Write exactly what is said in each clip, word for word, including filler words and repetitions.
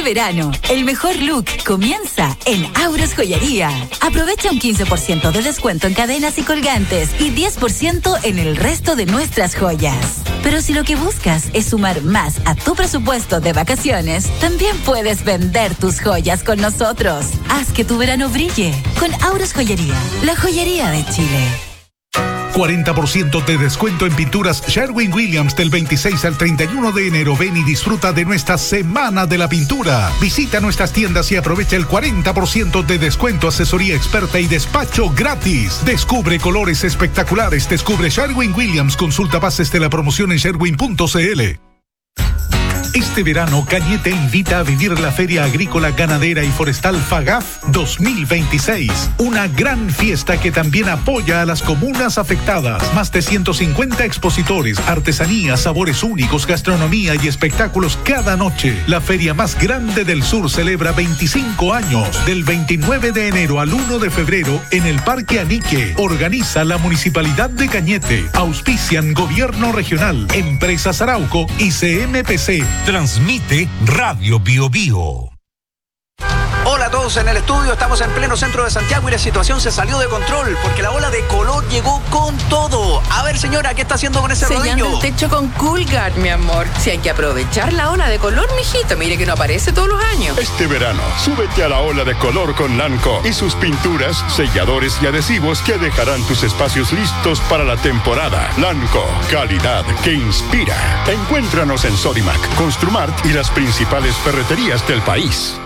verano, el mejor look comienza en Auros Joyería. Aprovecha un quince por ciento de descuento en cadenas y colgantes y diez por ciento en el resto de nuestras joyas. Pero si lo que buscas es sumar más a tu presupuesto de vacaciones, también puedes vender tus joyas con nosotros. Haz que tu verano brille con Auros Joyería, la joyería de Chile. cuarenta por ciento de descuento en pinturas Sherwin-Williams del veintiséis al treinta y uno de enero. Ven y disfruta de nuestra Semana de la Pintura. Visita nuestras tiendas y aprovecha el cuarenta por ciento de descuento, asesoría experta y despacho gratis. Descubre colores espectaculares. Descubre Sherwin-Williams. Consulta bases de la promoción en sherwin punto c l. Este verano, Cañete invita a vivir la Feria Agrícola, Ganadera y Forestal FAGAF dos mil veintiséis. Una gran fiesta que también apoya a las comunas afectadas. Más de ciento cincuenta expositores, artesanías, sabores únicos, gastronomía y espectáculos cada noche. La feria más grande del sur celebra veinticinco años. Del veintinueve de enero al uno de febrero en el Parque Anique. Organiza la Municipalidad de Cañete. Auspician Gobierno Regional, Empresas Arauco y C M P C. Transmite Radio Bio Bio. Hola a todos en el estudio, estamos en pleno centro de Santiago y la situación se salió de control porque la ola de color llegó con todo. A ver, señora, ¿qué está haciendo con ese rodillo? Sellando el techo con Coolguard, mi amor. Si hay que aprovechar la ola de color, mijito, mire que no aparece todos los años. Este verano, súbete a la ola de color con Lanco y sus pinturas, selladores y adhesivos que dejarán tus espacios listos para la temporada. Lanco, calidad que inspira. Encuéntranos en Sodimac, Construmart y las principales ferreterías del país.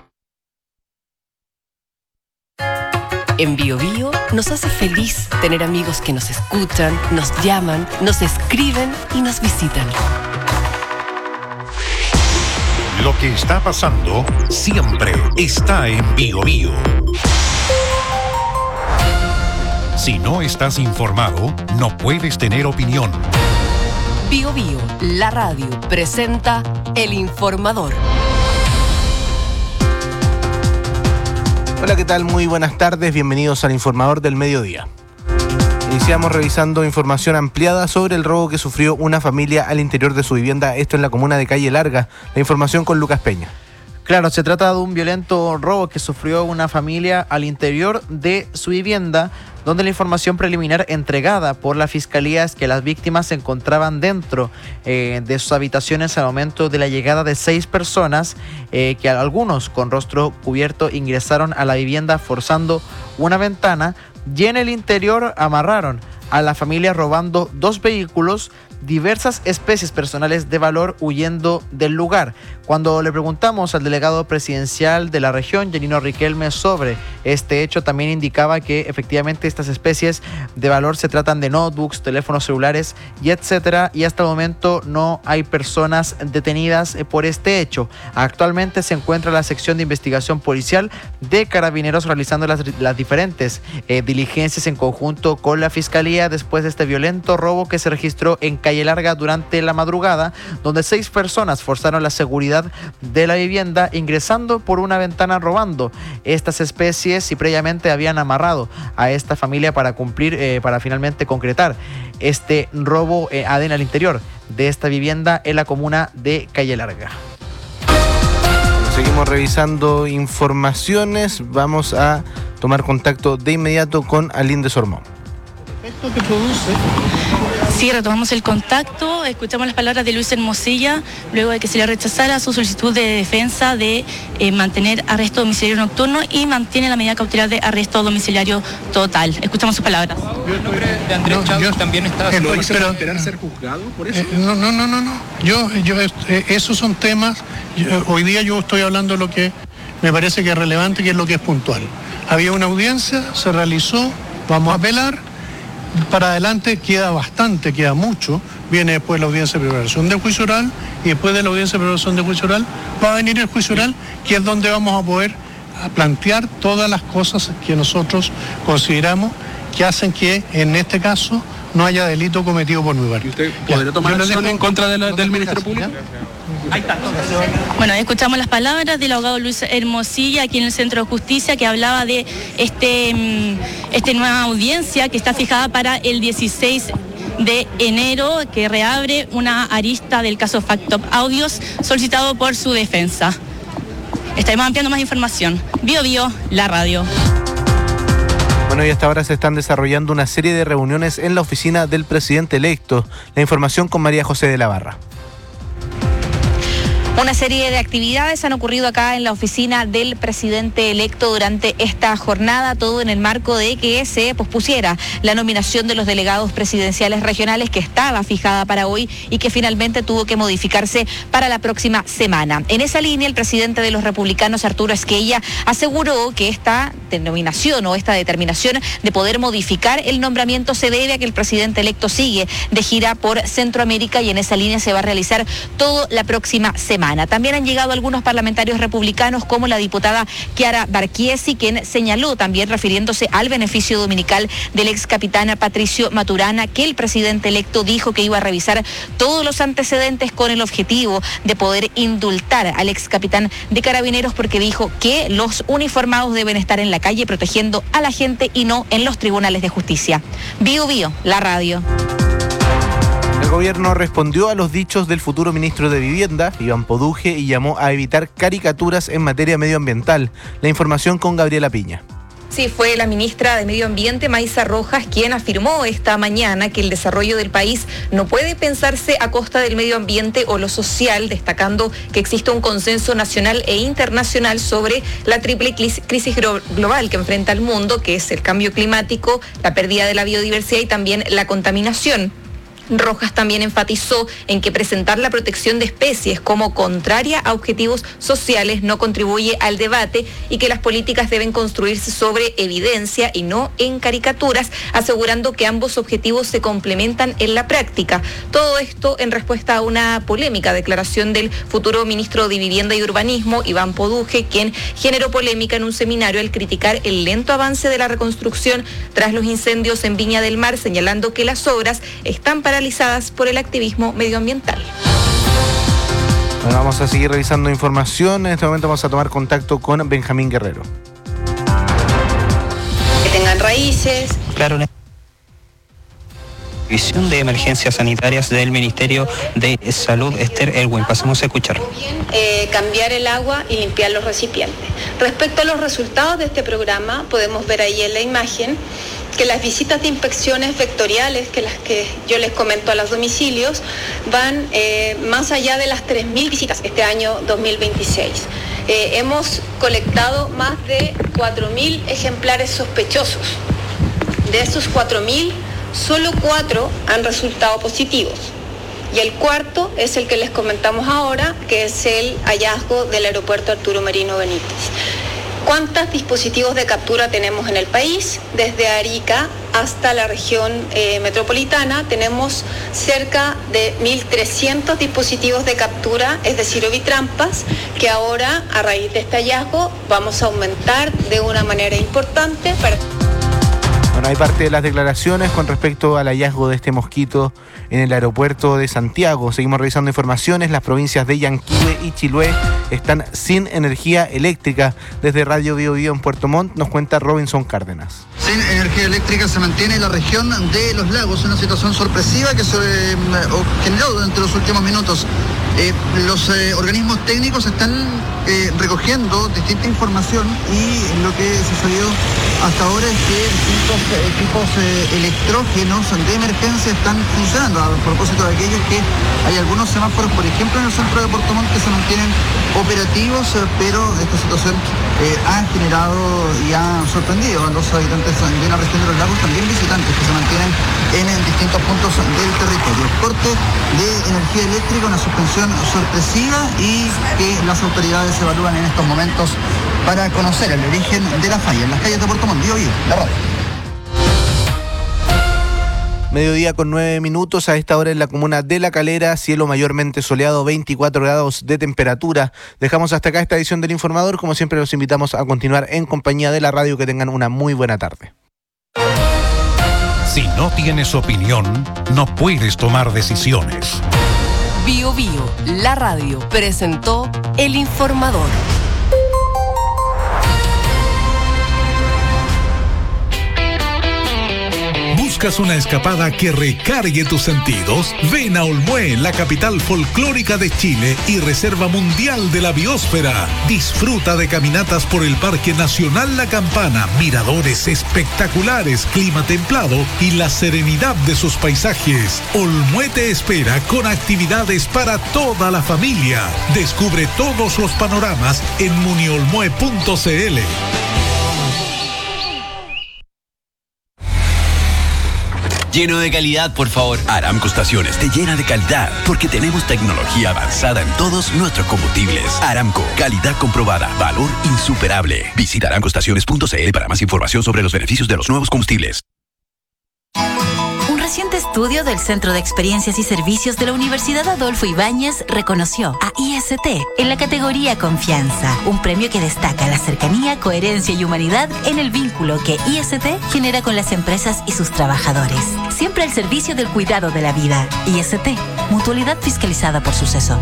En Bio Bio nos hace feliz tener amigos que nos escuchan, nos llaman, nos escriben y nos visitan. Lo que está pasando siempre está en Bio Bio. Si no estás informado, no puedes tener opinión. Bio Bio, la radio, presenta El Informador. Hola, ¿qué tal? Muy buenas tardes, bienvenidos al Informador del Mediodía. Iniciamos revisando información ampliada sobre el robo que sufrió una familia al interior de su vivienda, esto en la comuna de Calle Larga. La información con Lucas Peña. Claro, se trata de un violento robo que sufrió una familia al interior de su vivienda, donde la información preliminar entregada por la Fiscalía es que las víctimas se encontraban dentro eh, de sus habitaciones al momento de la llegada de seis personas, eh, que algunos con rostro cubierto ingresaron a la vivienda forzando una ventana y en el interior amarraron a la familia robando dos vehículos, diversas especies personales de valor huyendo del lugar. Cuando le preguntamos al delegado presidencial de la región, Janino Riquelme, sobre este hecho, también indicaba que efectivamente estas especies de valor se tratan de notebooks, teléfonos celulares y etcétera, y hasta el momento no hay personas detenidas por este hecho. Actualmente se encuentra la sección de investigación policial de Carabineros realizando las, las diferentes eh, diligencias en conjunto con la Fiscalía después de este violento robo que se registró en Calle Larga durante la madrugada, donde seis personas forzaron la seguridad de la vivienda ingresando por una ventana robando estas especies y previamente habían amarrado a esta familia para cumplir, eh, para finalmente concretar este robo eh, al interior de esta vivienda en la comuna de Calle Larga. Seguimos revisando informaciones, vamos a tomar contacto de inmediato con Aline de Sormón. ¿Esto que produce? Sí, retomamos el contacto, escuchamos las palabras de Luis Hermosilla luego de que se le rechazara su solicitud de defensa de eh, mantener arresto domiciliario nocturno y mantiene la medida cautelar de arresto domiciliario total. Escuchamos sus palabras. Yo, el nombre de Andrés no, Chávez también está... ¿No va a esperar ser juzgado por eso? Eh, no, no, no, no, no. Yo, yo, eh, esos son temas, yo, hoy día yo estoy hablando de lo que me parece que es relevante, que es lo que es puntual. Había una audiencia, se realizó, vamos a apelar. Para adelante queda bastante, queda mucho. Viene después la audiencia de preparación de juicio oral y después de la audiencia de preparación de juicio oral va a venir el juicio oral, que es donde vamos a poder plantear todas las cosas que nosotros consideramos que hacen que en este caso no haya delito cometido por mi parte. ¿Y usted podría tomar acción en contra de la, del Ministerio Público? Ahí está. Bueno, escuchamos las palabras del abogado Luis Hermosilla aquí en el Centro de Justicia, que hablaba de este, este nueva audiencia que está fijada para el dieciséis de enero, que reabre una arista del caso Fact Top Audios solicitado por su defensa. estaremos ampliando más información. Bio Bio, la radio. Bueno, y hasta ahora se están desarrollando una serie de reuniones en la oficina del presidente electo. La información con María José de la Barra. Una serie de actividades han ocurrido acá en la oficina del presidente electo durante esta jornada, todo en el marco de que se pospusiera la nominación de los delegados presidenciales regionales que estaba fijada para hoy y que finalmente tuvo que modificarse para la próxima semana. En esa línea, el presidente de los republicanos, Arturo Esquella, aseguró que esta denominación o esta determinación de poder modificar el nombramiento se debe a que el presidente electo sigue de gira por Centroamérica y en esa línea se va a realizar todo la próxima semana. También han llegado algunos parlamentarios republicanos como la diputada Chiara Barchiesi, quien señaló también refiriéndose al beneficio dominical del ex capitán Patricio Maturana, que el presidente electo dijo que iba a revisar todos los antecedentes con el objetivo de poder indultar al ex capitán de Carabineros, porque dijo que los uniformados deben estar en la calle protegiendo a la gente y no en los tribunales de justicia. Bio Bio, la radio. El gobierno respondió a los dichos del futuro ministro de Vivienda, Iván Poduje, y llamó a evitar caricaturas en materia medioambiental. La información con Gabriela Piña. Sí, fue la ministra de Medio Ambiente, Maísa Rojas, quien afirmó esta mañana que el desarrollo del país no puede pensarse a costa del medio ambiente o lo social, destacando que existe un consenso nacional e internacional sobre la triple crisis global que enfrenta el mundo, que es el cambio climático, la pérdida de la biodiversidad y también la contaminación. Rojas también enfatizó en que presentar la protección de especies como contraria a objetivos sociales no contribuye al debate y que las políticas deben construirse sobre evidencia y no en caricaturas, asegurando que ambos objetivos se complementan en la práctica. Todo esto en respuesta a una polémica declaración del futuro ministro de Vivienda y Urbanismo, Iván Poduje, quien generó polémica en un seminario al criticar el lento avance de la reconstrucción tras los incendios en Viña del Mar, señalando que las obras están para paralizadas por el activismo medioambiental. Bueno, vamos a seguir revisando información. En este momento vamos a tomar contacto con Benjamín Guerrero. Que tengan raíces. Claro, División de Emergencias Sanitarias del Ministerio de Salud, Esther Elwin. Pasemos a escuchar. Eh, cambiar el agua y limpiar los recipientes. Respecto a los resultados de este programa, podemos ver ahí en la imagen que las visitas de inspecciones vectoriales, que las que yo les comento a los domicilios, van eh, más allá de las tres mil visitas este año dos mil veintiséis. Eh, hemos colectado más de cuatro mil ejemplares sospechosos. De esos cuatro mil, solo cuatro han resultado positivos. Y el cuarto es el que les comentamos ahora, que es el hallazgo del aeropuerto Arturo Merino Benítez. ¿Cuántos dispositivos de captura tenemos en el país? Desde Arica hasta la región eh, metropolitana tenemos cerca de mil trescientos dispositivos de captura, es decir, ovitrampas, que ahora, a raíz de este hallazgo, vamos a aumentar de una manera importante para... Bueno, hay parte de las declaraciones con respecto al hallazgo de este mosquito en el aeropuerto de Santiago. Seguimos revisando informaciones. Las provincias de Yanquihue y Chiloé están sin energía eléctrica. Desde Radio Bio Bio en Puerto Montt nos cuenta Robinson Cárdenas. Sin energía eléctrica se mantiene la región de Los Lagos, una situación sorpresiva que se eh, generó durante los últimos minutos. Eh, los eh, organismos técnicos están eh, recogiendo distinta información y lo que sucedió hasta ahora es que distintos eh, equipos eh, electrógenos de emergencia están funcionando. A propósito de aquellos que hay algunos semáforos, por ejemplo, en el centro de Puerto Montt que se mantienen operativos, eh, pero esta situación eh, ha generado y ha sorprendido a los habitantes de la región de Los Lagos, también visitantes que se mantienen en, en distintos puntos del territorio. Corte de energía eléctrica, una suspensión sorpresiva y que las autoridades evalúan en estos momentos para conocer el origen de la falla. En las calles de Puerto Montt, Bio Bio, la radio. Mediodía con nueve minutos a esta hora en la comuna de La Calera, cielo mayormente soleado, veinticuatro grados de temperatura. Dejamos hasta acá esta edición del Informador. Como siempre los invitamos a continuar en compañía de la radio. Que tengan una muy buena tarde. Si no tienes opinión, no puedes tomar decisiones. Bio Bio, la radio, presentó El Informador. ¿Buscas una escapada que recargue tus sentidos? Ven a Olmué, la capital folclórica de Chile y reserva mundial de la biosfera. Disfruta de caminatas por el Parque Nacional La Campana, miradores espectaculares, clima templado y la serenidad de sus paisajes. Olmué te espera con actividades para toda la familia. Descubre todos los panoramas en muniolmue punto cl. Lleno de calidad, por favor. Aramco Estaciones te llena de calidad porque tenemos tecnología avanzada en todos nuestros combustibles. Aramco, calidad comprobada, valor insuperable. Visita aramco estaciones punto cl para más información sobre los beneficios de los nuevos combustibles. Un reciente estudio del Centro de Experiencias y Servicios de la Universidad Adolfo Ibáñez reconoció a I S T en la categoría Confianza, un premio que destaca la cercanía, coherencia y humanidad en el vínculo que I S T genera con las empresas y sus trabajadores. Siempre al servicio del cuidado de la vida. I S T, mutualidad fiscalizada por Suceso.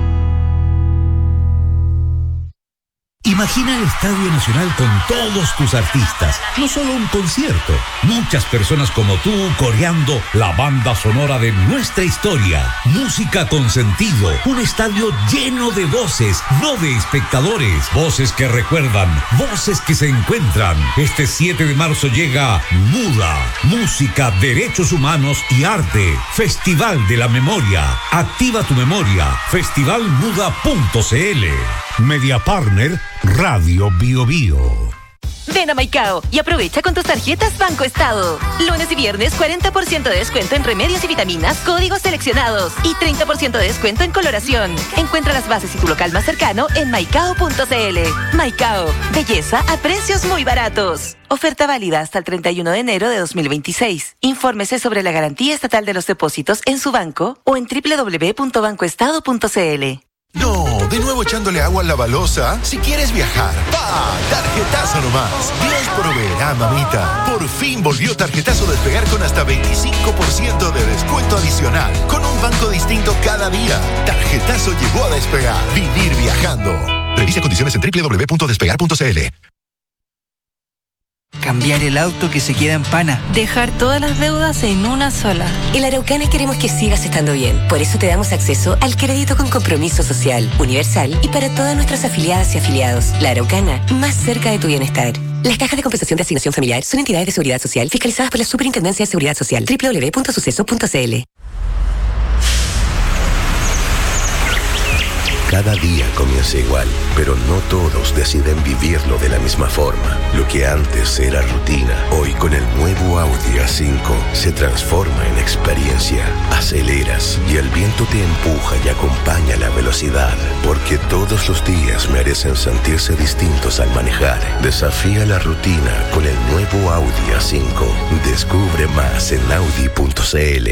Imagina el Estadio Nacional con todos tus artistas, no solo un concierto, muchas personas como tú coreando la banda sonora de nuestra historia, música con sentido, un estadio lleno de voces, no de espectadores, voces que recuerdan, voces que se encuentran. Este siete de marzo llega Muda, música, derechos humanos y arte, Festival de la Memoria. Activa tu memoria, festival muda punto cl. Media Partner, Radio Bio Bio. Ven a Maicao y aprovecha con tus tarjetas Banco Estado. Lunes y viernes cuarenta por ciento de descuento en remedios y vitaminas, códigos seleccionados y treinta por ciento de descuento en coloración. Encuentra las bases y tu local más cercano en maicao punto cl. Maicao, belleza a precios muy baratos. Oferta válida hasta el treinta y uno de enero de dos mil veintiséis. Infórmese sobre la garantía estatal de los depósitos en su banco o en doble u doble u doble u punto banco estado punto cl. No, de nuevo echándole agua a la balosa. Si quieres viajar, ¡pa! Tarjetazo nomás. Dios proveerá, mamita. Por fin volvió Tarjetazo Despegar con hasta veinticinco por ciento de descuento adicional. Con un banco distinto cada día. Tarjetazo llegó a Despegar. Vivir viajando. Revisa condiciones en doble u doble u doble u punto despegar punto cl. Cambiar el auto que se queda en pana. Dejar todas las deudas en una sola. En la Araucana queremos que sigas estando bien. Por eso te damos acceso al crédito con compromiso social, universal y para todas nuestras afiliadas y afiliados. La Araucana, más cerca de tu bienestar. Las cajas de compensación de asignación familiar son entidades de seguridad social fiscalizadas por la Superintendencia de Seguridad Social. doble u doble u doble u punto suceso punto cl. Cada día comienza igual, pero no todos deciden vivirlo de la misma forma. Lo que antes era rutina, hoy con el nuevo Audi A cinco se transforma en experiencia. Aceleras y el viento te empuja y acompaña la velocidad, porque todos los días merecen sentirse distintos al manejar. Desafía la rutina con el nuevo Audi A cinco. Descubre más en audi punto cl.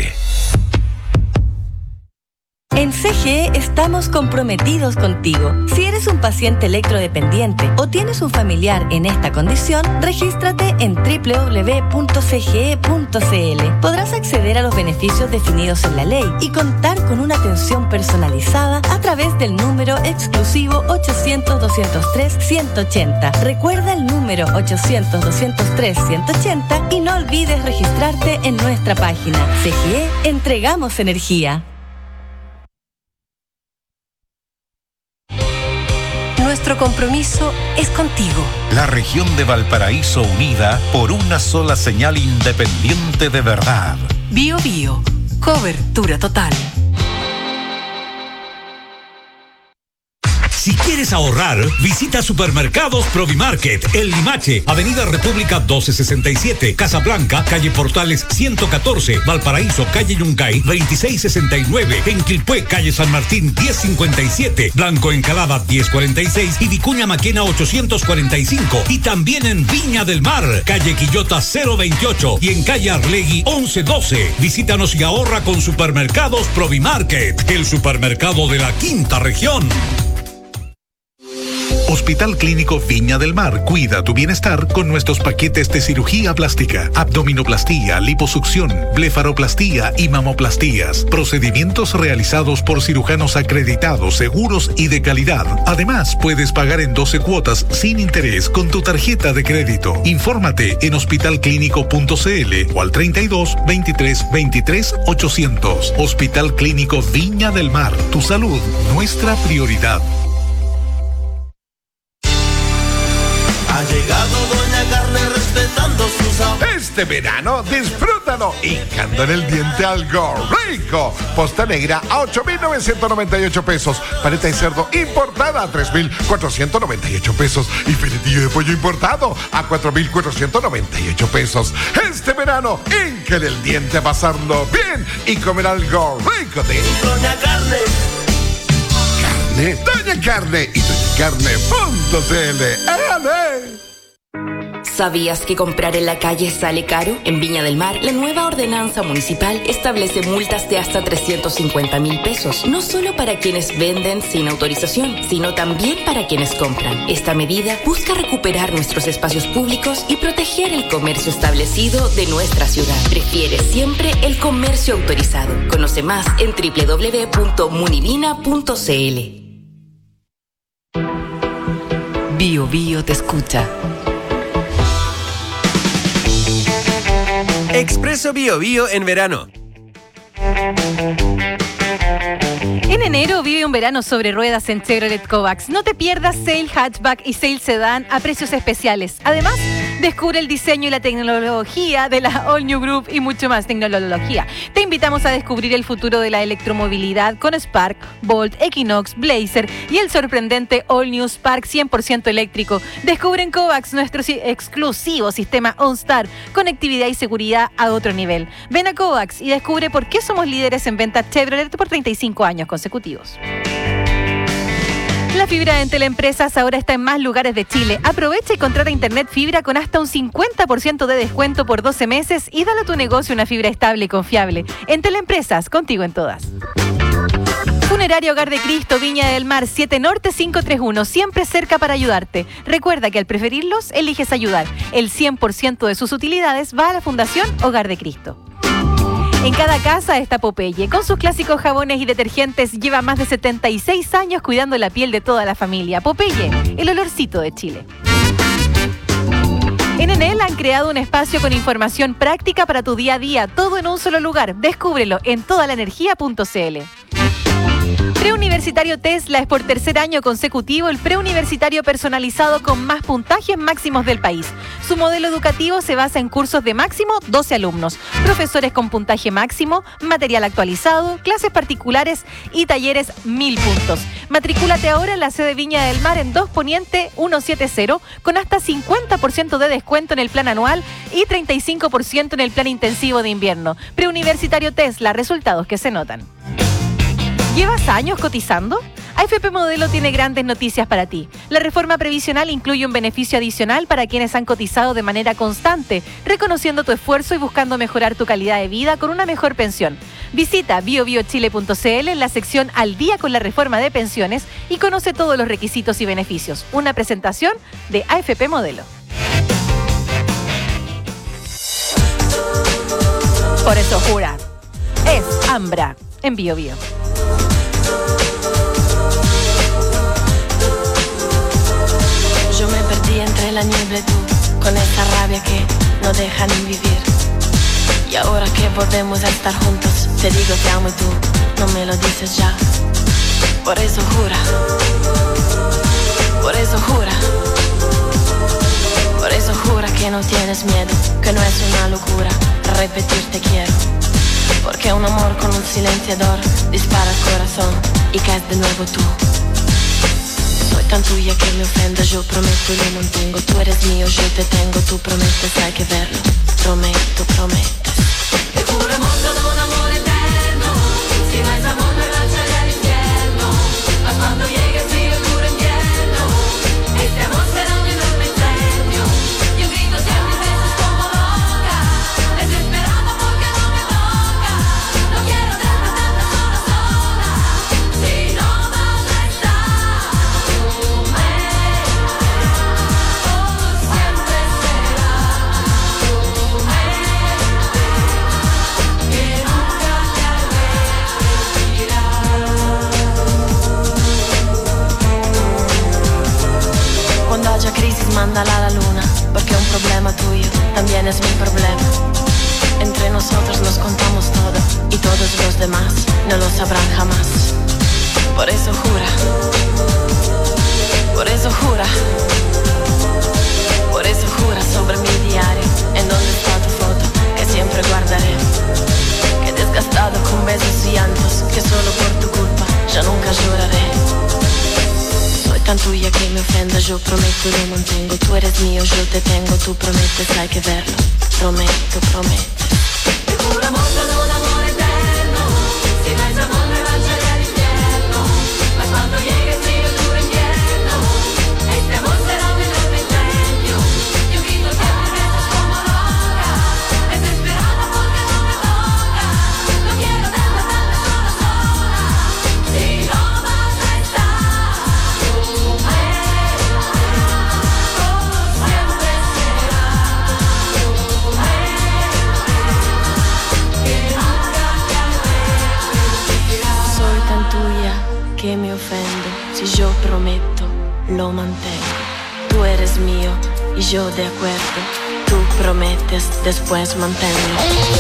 En C G E estamos comprometidos contigo. Si eres un paciente electrodependiente o tienes un familiar en esta condición, regístrate en doble u doble u doble u punto c g e punto c l. Podrás acceder a los beneficios definidos en la ley y contar con una atención personalizada a través del número exclusivo ochocientos, doscientos tres, ciento ochenta. Recuerda el número ochocientos, doscientos tres, ciento ochenta y no olvides registrarte en nuestra página. C G E, entregamos energía. Nuestro compromiso es contigo. La región de Valparaíso unida por una sola señal independiente de verdad. Bio Bio, cobertura total. Si quieres ahorrar, visita Supermercados Provimarket, El Limache, Avenida República doce sesenta y siete, Casablanca, calle Portales ciento catorce, Valparaíso, calle Yungay veintiséis sesenta y nueve, en Quilpué, calle San Martín diez cincuenta y siete, Blanco Encalada diez cuarenta y seis y Vicuña Maquena ochocientos cuarenta y cinco. Y también en Viña del Mar, calle Quillota cero veintiocho y en calle Arlegui once doce. Visítanos y ahorra con Supermercados Provimarket, el supermercado de la quinta región. Hospital Clínico Viña del Mar. Cuida tu bienestar con nuestros paquetes de cirugía plástica, abdominoplastía, liposucción, blefaroplastía y mamoplastías. Procedimientos realizados por cirujanos acreditados, seguros y de calidad. Además, puedes pagar en doce cuotas sin interés con tu tarjeta de crédito. Infórmate en hospital clínico punto c l o al treinta y dos, veintitrés, veintitrés, ochocientos. Hospital Clínico Viña del Mar. Tu salud, nuestra prioridad. Ha llegado Doña Carne respetando sus sabores. Este verano disfrútalo hincando en el diente algo rico. Posta negra a ocho mil novecientos noventa y ocho pesos. Paleta de cerdo importada a tres mil cuatrocientos noventa y ocho pesos. Y filetillo de pollo importado a cuatro mil cuatrocientos noventa y ocho pesos. Este verano, hinca en el diente a pasarlo bien y comer algo rico de Doña Carne. Carne, Doña Carne y doña carne punto c l. ¡Ale! ¿Sabías que comprar en la calle sale caro? En Viña del Mar, la nueva ordenanza municipal establece multas de hasta trescientos cincuenta mil pesos, no solo para quienes venden sin autorización, sino también para quienes compran. Esta medida busca recuperar nuestros espacios públicos y proteger el comercio establecido de nuestra ciudad. Prefiere siempre el comercio autorizado. Conoce más en doble u doble u doble u punto munivina punto c l. Bio Bio te escucha. Expreso Bio Bio en verano. En enero vive un verano sobre ruedas en Chevrolet Kovacs. No te pierdas Sail Hatchback y Sail Sedan a precios especiales. Además, descubre el diseño y la tecnología de la All New Group y mucho más tecnología. Te invitamos a descubrir el futuro de la electromovilidad con Spark, Bolt, Equinox, Blazer y el sorprendente All New Spark cien por ciento eléctrico. Descubre en Kovacs nuestro exclusivo sistema OnStar, conectividad y seguridad a otro nivel. Ven a Kovacs y descubre por qué somos líderes en ventas Chevrolet por treinta y cinco años consecutivos. La fibra en Teleempresas ahora está en más lugares de Chile. Aprovecha y contrata internet fibra con hasta un cincuenta por ciento de descuento por doce meses y dale a tu negocio una fibra estable y confiable. En Teleempresas, contigo en todas. Funerario Hogar de Cristo, Viña del Mar, siete Norte cinco tres uno, siempre cerca para ayudarte. Recuerda que al preferirlos, eliges ayudar. El cien por ciento de sus utilidades va a la Fundación Hogar de Cristo. En cada casa está Popeye. Con sus clásicos jabones y detergentes lleva más de setenta y seis años cuidando la piel de toda la familia. Popeye, el olorcito de Chile. En Enel han creado un espacio con información práctica para tu día a día, todo en un solo lugar. Descúbrelo en toda la energía punto c l. Preuniversitario Tesla es por tercer año consecutivo el preuniversitario personalizado con más puntajes máximos del país. Su modelo educativo se basa en cursos de máximo doce alumnos, profesores con puntaje máximo, material actualizado, clases particulares y talleres mil puntos. Matricúlate ahora en la sede Viña del Mar en dos Poniente ciento setenta con hasta cincuenta por ciento de descuento en el plan anual y treinta y cinco por ciento en el plan intensivo de invierno. Preuniversitario Tesla, resultados que se notan. ¿Llevas años cotizando? A F P Modelo tiene grandes noticias para ti. La reforma previsional incluye un beneficio adicional para quienes han cotizado de manera constante, reconociendo tu esfuerzo y buscando mejorar tu calidad de vida con una mejor pensión. Visita bio bio chile punto c l en la sección Al día con la reforma de pensiones y conoce todos los requisitos y beneficios. Una presentación de A F P Modelo. Por eso jura. Es Ambra en Bio Bio. Yo me perdí entre la niebla y tú, con esta rabia que no deja ni vivir. Y ahora que podemos estar juntos, te digo te amo y tú no me lo dices ya. Por eso jura, por eso jura, por eso jura que no tienes miedo, que no es una locura repetir te quiero. Porque un amor con un silenciador dispara el corazón y caes de nuevo tú. Soy tan tuya que me ofenda, yo prometo y lo mantengo. Tú eres mío, yo te tengo, tú prometes, hay que verlo. Prometo, prometes. Te juramos todo un amor eterno. Si no es amor me marcharé al infierno. Mas cuando llegue el frío, el duro invierno, este amor será un enorme incendio. Y un grito siempre besos como loca, desesperada porque no me toca. No quiero despertarme sola, sola. Si no vas a estar, tú me mándala a la luna, porque un problema tuyo también es mi problema. Entre nosotros nos contamos todo y todos los demás no lo sabrán jamás. Por eso jura, por eso jura, por eso jura sobre mi diario, en donde está tu foto, que siempre guardaré. Que desgastado con besos y llantos, que solo por tu culpa ya nunca lloraré. Soy tan tuya que me ofenda, yo prometo, lo mantengo. Tú eres mío, yo te tengo, tú prometes, hay que verlo. Prometo, prometo. Te juramos con un amor eterno, si no es amor me marcharé al infierno, mas cuando llegue el frío y duro invierno, este amor será un enorme incendio. Yo grito siempre que estás como loca, desesperada porque no me toca. No quiero despertarme solo sola, si no vas a estar, tú me como siempre será, tú me Soy tan tuya que me ofendo. Si yo prometo, lo mantengo. Tú eres mío y yo de acuerdo. Tú prometes, después manténlo.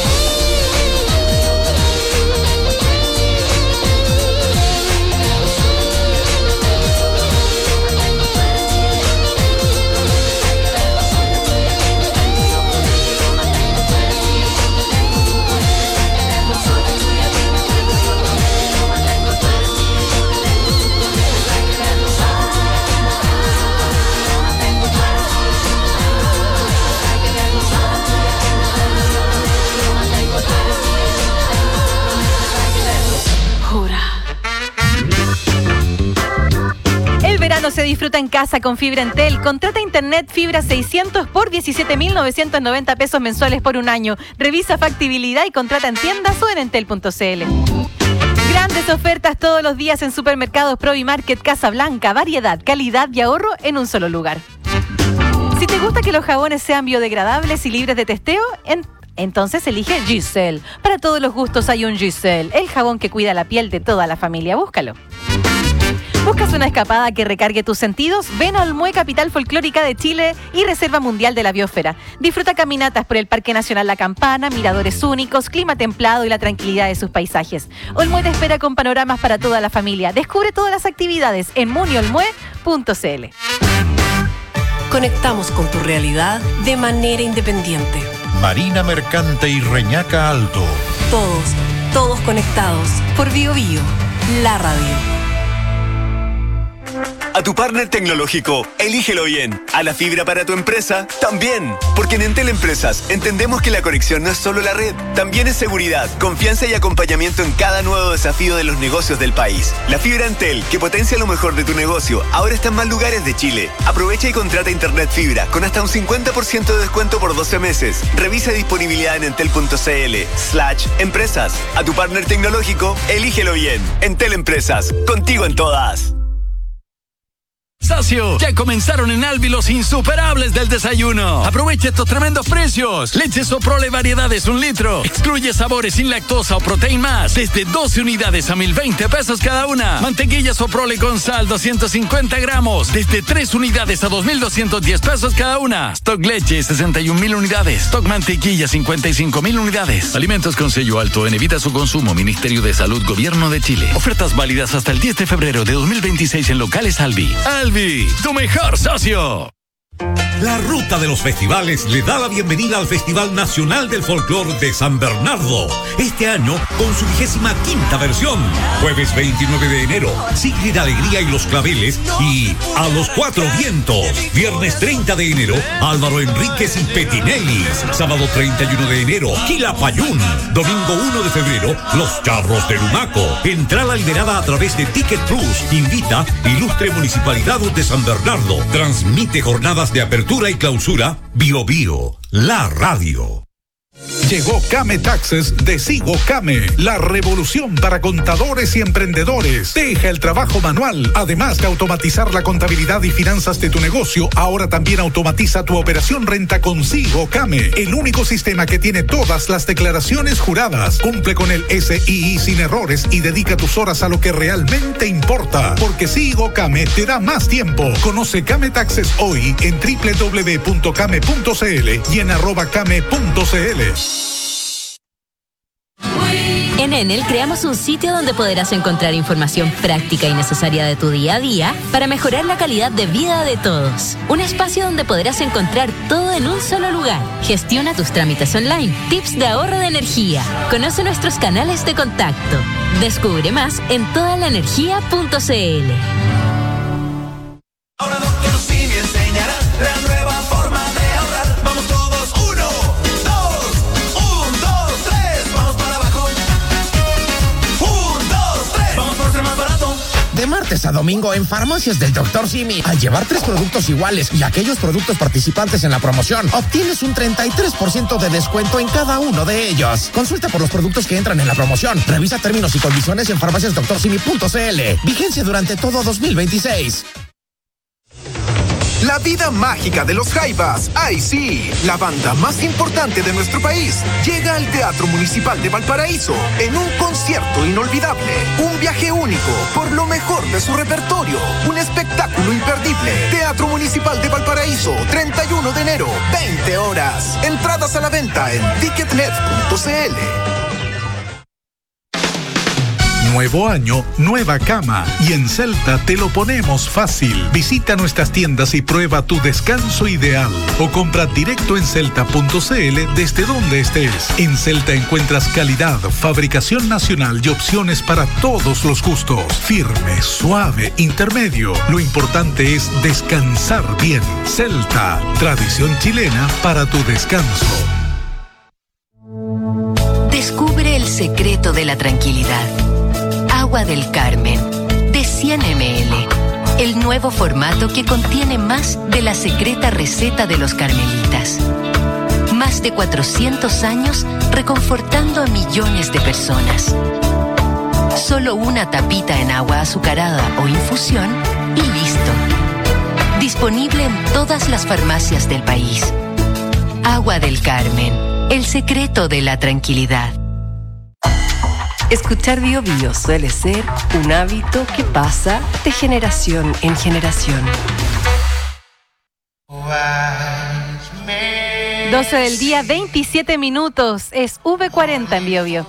Se disfruta en casa con fibra Entel. Contrata internet fibra seiscientos por diecisiete mil novecientos noventa pesos mensuales por un año. Revisa factibilidad y contrata en tiendas o en entel punto cl. Grandes ofertas todos los días en Supermercados Provimarket Casablanca. Variedad, calidad y ahorro en un solo lugar. Si te gusta que los jabones sean biodegradables y libres de testeo, en entonces elige Giselle. Para todos los gustos hay un Giselle, el jabón que cuida la piel de toda la familia. Búscalo. ¿Buscas una escapada que recargue tus sentidos? Ven a Olmué, capital folclórica de Chile y Reserva Mundial de la Biosfera. Disfruta caminatas por el Parque Nacional La Campana, miradores únicos, clima templado y la tranquilidad de sus paisajes. Olmué te espera con panoramas para toda la familia. Descubre todas las actividades en muniolmué punto cl. Conectamos con tu realidad de manera independiente. Marina Mercante y Reñaca Alto. Todos, todos conectados por Bio Bio, la radio. A tu partner tecnológico, elígelo bien. A la fibra para tu empresa, también. Porque en Entel Empresas entendemos que la conexión no es solo la red, también es seguridad, confianza y acompañamiento en cada nuevo desafío de los negocios del país. La fibra Entel, que potencia lo mejor de tu negocio, ahora está en más lugares de Chile. Aprovecha y contrata internet fibra con hasta un cincuenta por ciento de descuento por doce meses. Revisa disponibilidad en entel punto cl slash empresas. A tu partner tecnológico, elígelo bien. Entel Empresas, contigo en todas. Socio, ya comenzaron en Albi los insuperables del desayuno. Aprovecha estos tremendos precios. Leche Soprole variedades un litro. Excluye sabores sin lactosa o proteín más. Desde doce unidades a mil veinte pesos cada una. Mantequilla Soprole con sal doscientos cincuenta gramos. Desde tres unidades a dos mil doscientos diez pesos cada una. Stock leche sesenta y un mil unidades. Stock mantequilla cincuenta y cinco mil unidades. Alimentos con sello alto en evita su consumo. Ministerio de Salud, Gobierno de Chile. Ofertas válidas hasta el diez de febrero de dos mil veintiséis en locales Albi. Albi. Tu mejor socio. La ruta de los festivales le da la bienvenida al Festival Nacional del Folclor de San Bernardo. Este año con su vigésima quinta versión. Jueves veintinueve de enero, Sigrid Alegría y los Claveles y A los Cuatro Vientos. Viernes treinta de enero, Álvaro Enríquez y Petinelis. Sábado treinta y uno de enero, Quilapayún. Domingo uno de febrero, Los Charros de Lumaco. Entrada liberada a través de Ticket Plus. Invita Ilustre Municipalidad de San Bernardo. Transmite jornadas de apertura y clausura, Bio Bio, la radio. Llegó Came Taxes de Sigo Came, la revolución para contadores y emprendedores. Deja el trabajo manual. Además de automatizar la contabilidad y finanzas de tu negocio, ahora también automatiza tu operación renta con Sigo Came, el único sistema que tiene todas las declaraciones juradas. Cumple con el S I I sin errores y dedica tus horas a lo que realmente importa. Porque Sigo Came te da más tiempo. Conoce Came Taxes hoy en doble u doble u doble u punto came punto c l y en arroba came punto c l. En Enel creamos un sitio donde podrás encontrar información práctica y necesaria de tu día a día para mejorar la calidad de vida de todos. Un espacio donde podrás encontrar todo en un solo lugar. Gestiona tus trámites online, tips de ahorro de energía. Conoce nuestros canales de contacto. Descubre más en toda la energía punto c l. Ahora Doctor Simi enseñará la nueva forma de ahorrar. Vamos todos, uno, dos, un, dos, tres, vamos para abajo. Un, dos, tres, vamos por ser más barato. De martes a domingo en Farmacias del Doctor Simi, al llevar tres productos iguales y aquellos productos participantes en la promoción, obtienes un treinta y tres por ciento de descuento en cada uno de ellos. Consulta por los productos que entran en la promoción. Revisa términos y condiciones en farmacias doctor simi punto c l. Vigencia durante todo dos mil veintiséis. La vida mágica de los Jaivas, ¡ay sí! La banda más importante de nuestro país llega al Teatro Municipal de Valparaíso en un concierto inolvidable, un viaje único por lo mejor de su repertorio, un espectáculo imperdible. Teatro Municipal de Valparaíso, treinta y uno de enero, veinte horas. Entradas a la venta en ticketnet punto c l. Nuevo año, nueva cama. Y en Celta te lo ponemos fácil. Visita nuestras tiendas y prueba tu descanso ideal. O compra directo en celta punto c l desde donde estés. En Celta encuentras calidad, fabricación nacional y opciones para todos los gustos. Firme, suave, intermedio. Lo importante es descansar bien. Celta, tradición chilena para tu descanso. Descubre el secreto de la tranquilidad. Agua del Carmen, de cien mililitros. El nuevo formato que contiene más de la secreta receta de los carmelitas. Más de cuatrocientos años reconfortando a millones de personas. Solo una tapita en agua azucarada o infusión y listo. Disponible en todas las farmacias del país. Agua del Carmen, el secreto de la tranquilidad. Escuchar Bio Bio suele ser un hábito que pasa de generación en generación. doce del día, veintisiete minutos. Es V cuarenta en Bio Bio.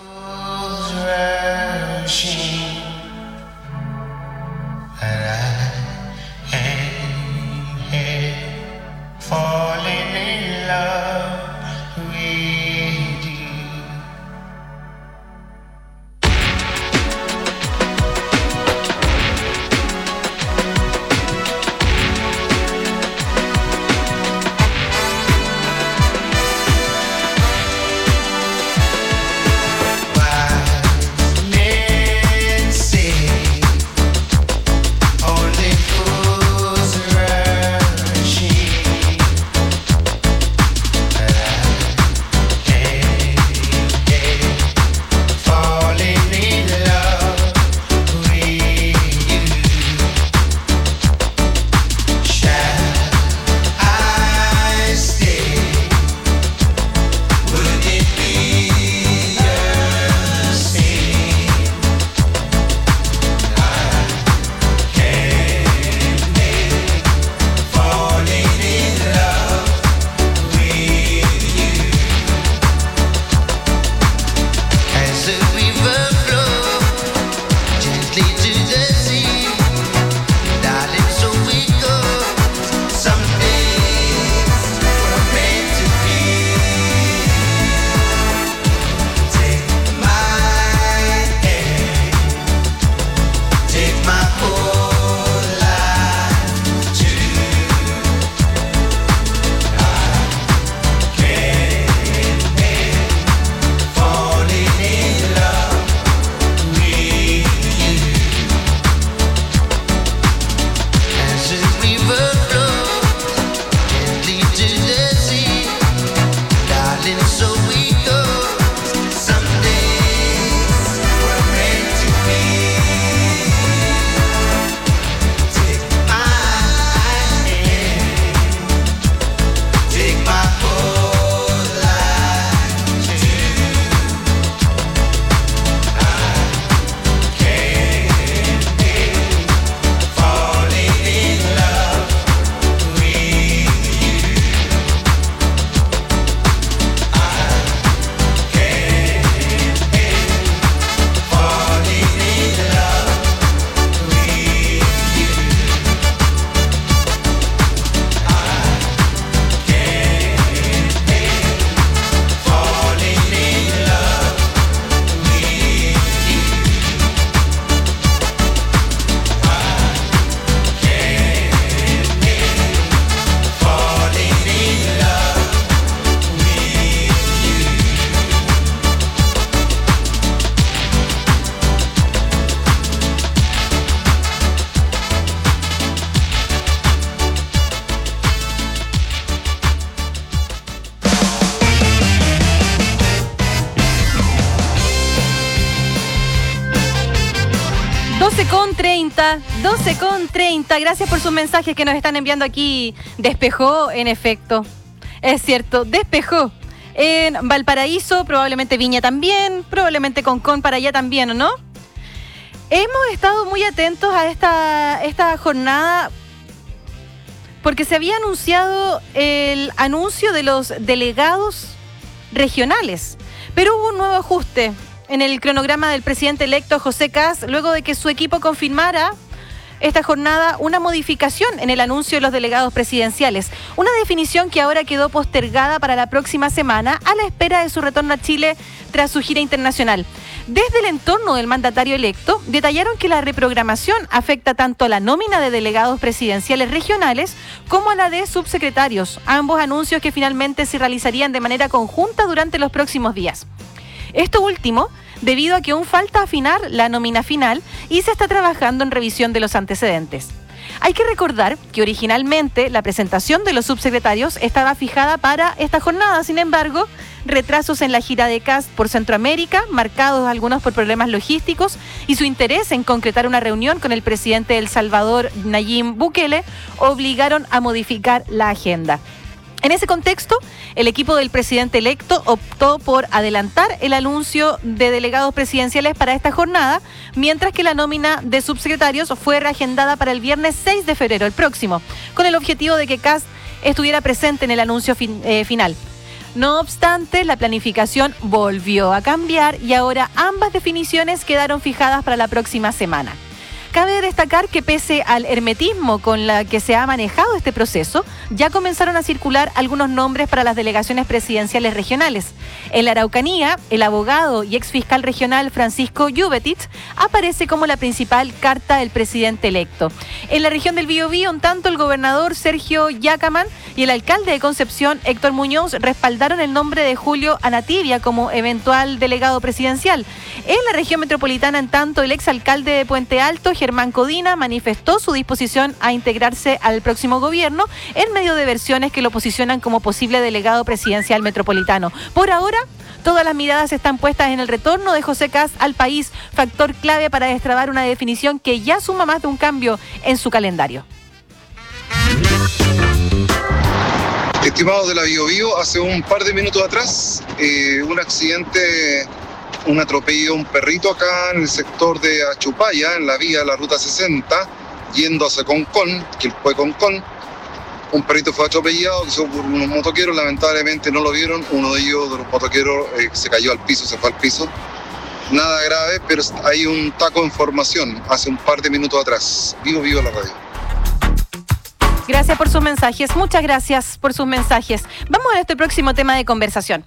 treinta, doce con treinta. Gracias por sus mensajes que nos están enviando aquí. Despejó, en efecto. Es cierto, despejó. En Valparaíso, probablemente Viña también, probablemente Concón para allá también, ¿o no? Hemos estado muy atentos a esta, esta jornada porque se había anunciado el anuncio de los delegados regionales, pero hubo un nuevo ajuste en el cronograma del presidente electo José Kast, luego de que su equipo confirmara esta jornada una modificación en el anuncio de los delegados presidenciales. Una definición que ahora quedó postergada para la próxima semana a la espera de su retorno a Chile tras su gira internacional. Desde el entorno del mandatario electo, detallaron que la reprogramación afecta tanto a la nómina de delegados presidenciales regionales como a la de subsecretarios, ambos anuncios que finalmente se realizarían de manera conjunta durante los próximos días. Esto último, debido a que aún falta afinar la nómina final y se está trabajando en revisión de los antecedentes. Hay que recordar que originalmente la presentación de los subsecretarios estaba fijada para esta jornada. Sin embargo, retrasos en la gira de Kast por Centroamérica, marcados algunos por problemas logísticos, y su interés en concretar una reunión con el presidente de El Salvador, Nayib Bukele, obligaron a modificar la agenda. En ese contexto, el equipo del presidente electo optó por adelantar el anuncio de delegados presidenciales para esta jornada, mientras que la nómina de subsecretarios fue reagendada para el viernes seis de febrero, el próximo, con el objetivo de que Kast estuviera presente en el anuncio fin, eh, final. No obstante, la planificación volvió a cambiar y ahora ambas definiciones quedaron fijadas para la próxima semana. Cabe destacar que pese al hermetismo con la que se ha manejado este proceso, ya comenzaron a circular algunos nombres para las delegaciones presidenciales regionales. En la Araucanía, el abogado y exfiscal regional Francisco Llubetich aparece como la principal carta del presidente electo. En la región del Biobío, en tanto, el gobernador Sergio Yacaman y el alcalde de Concepción, Héctor Muñoz, respaldaron el nombre de Julio Anativia como eventual delegado presidencial. En la región metropolitana, en tanto, el exalcalde de Puente Alto, Germán Codina, manifestó su disposición a integrarse al próximo gobierno en medio de versiones que lo posicionan como posible delegado presidencial metropolitano. Por ahora, todas las miradas están puestas en el retorno de José Kast al país, factor clave para destrabar una definición que ya suma más de un cambio en su calendario. Estimados de la Biobío, hace un par de minutos atrás, eh, un accidente, un atropello a un perrito acá en el sector de Achupaya, en la vía de la ruta sesenta, yendo hacia Concón, que fue Concón. Un perrito fue atropellado, que son por unos motoqueros, lamentablemente no lo vieron. Uno de ellos, de los motoqueros, eh, se cayó al piso, se fue al piso. Nada grave, pero hay un taco de información hace un par de minutos atrás. Vivo, vivo la radio. Gracias por sus mensajes, muchas gracias por sus mensajes. Vamos a este próximo tema de conversación.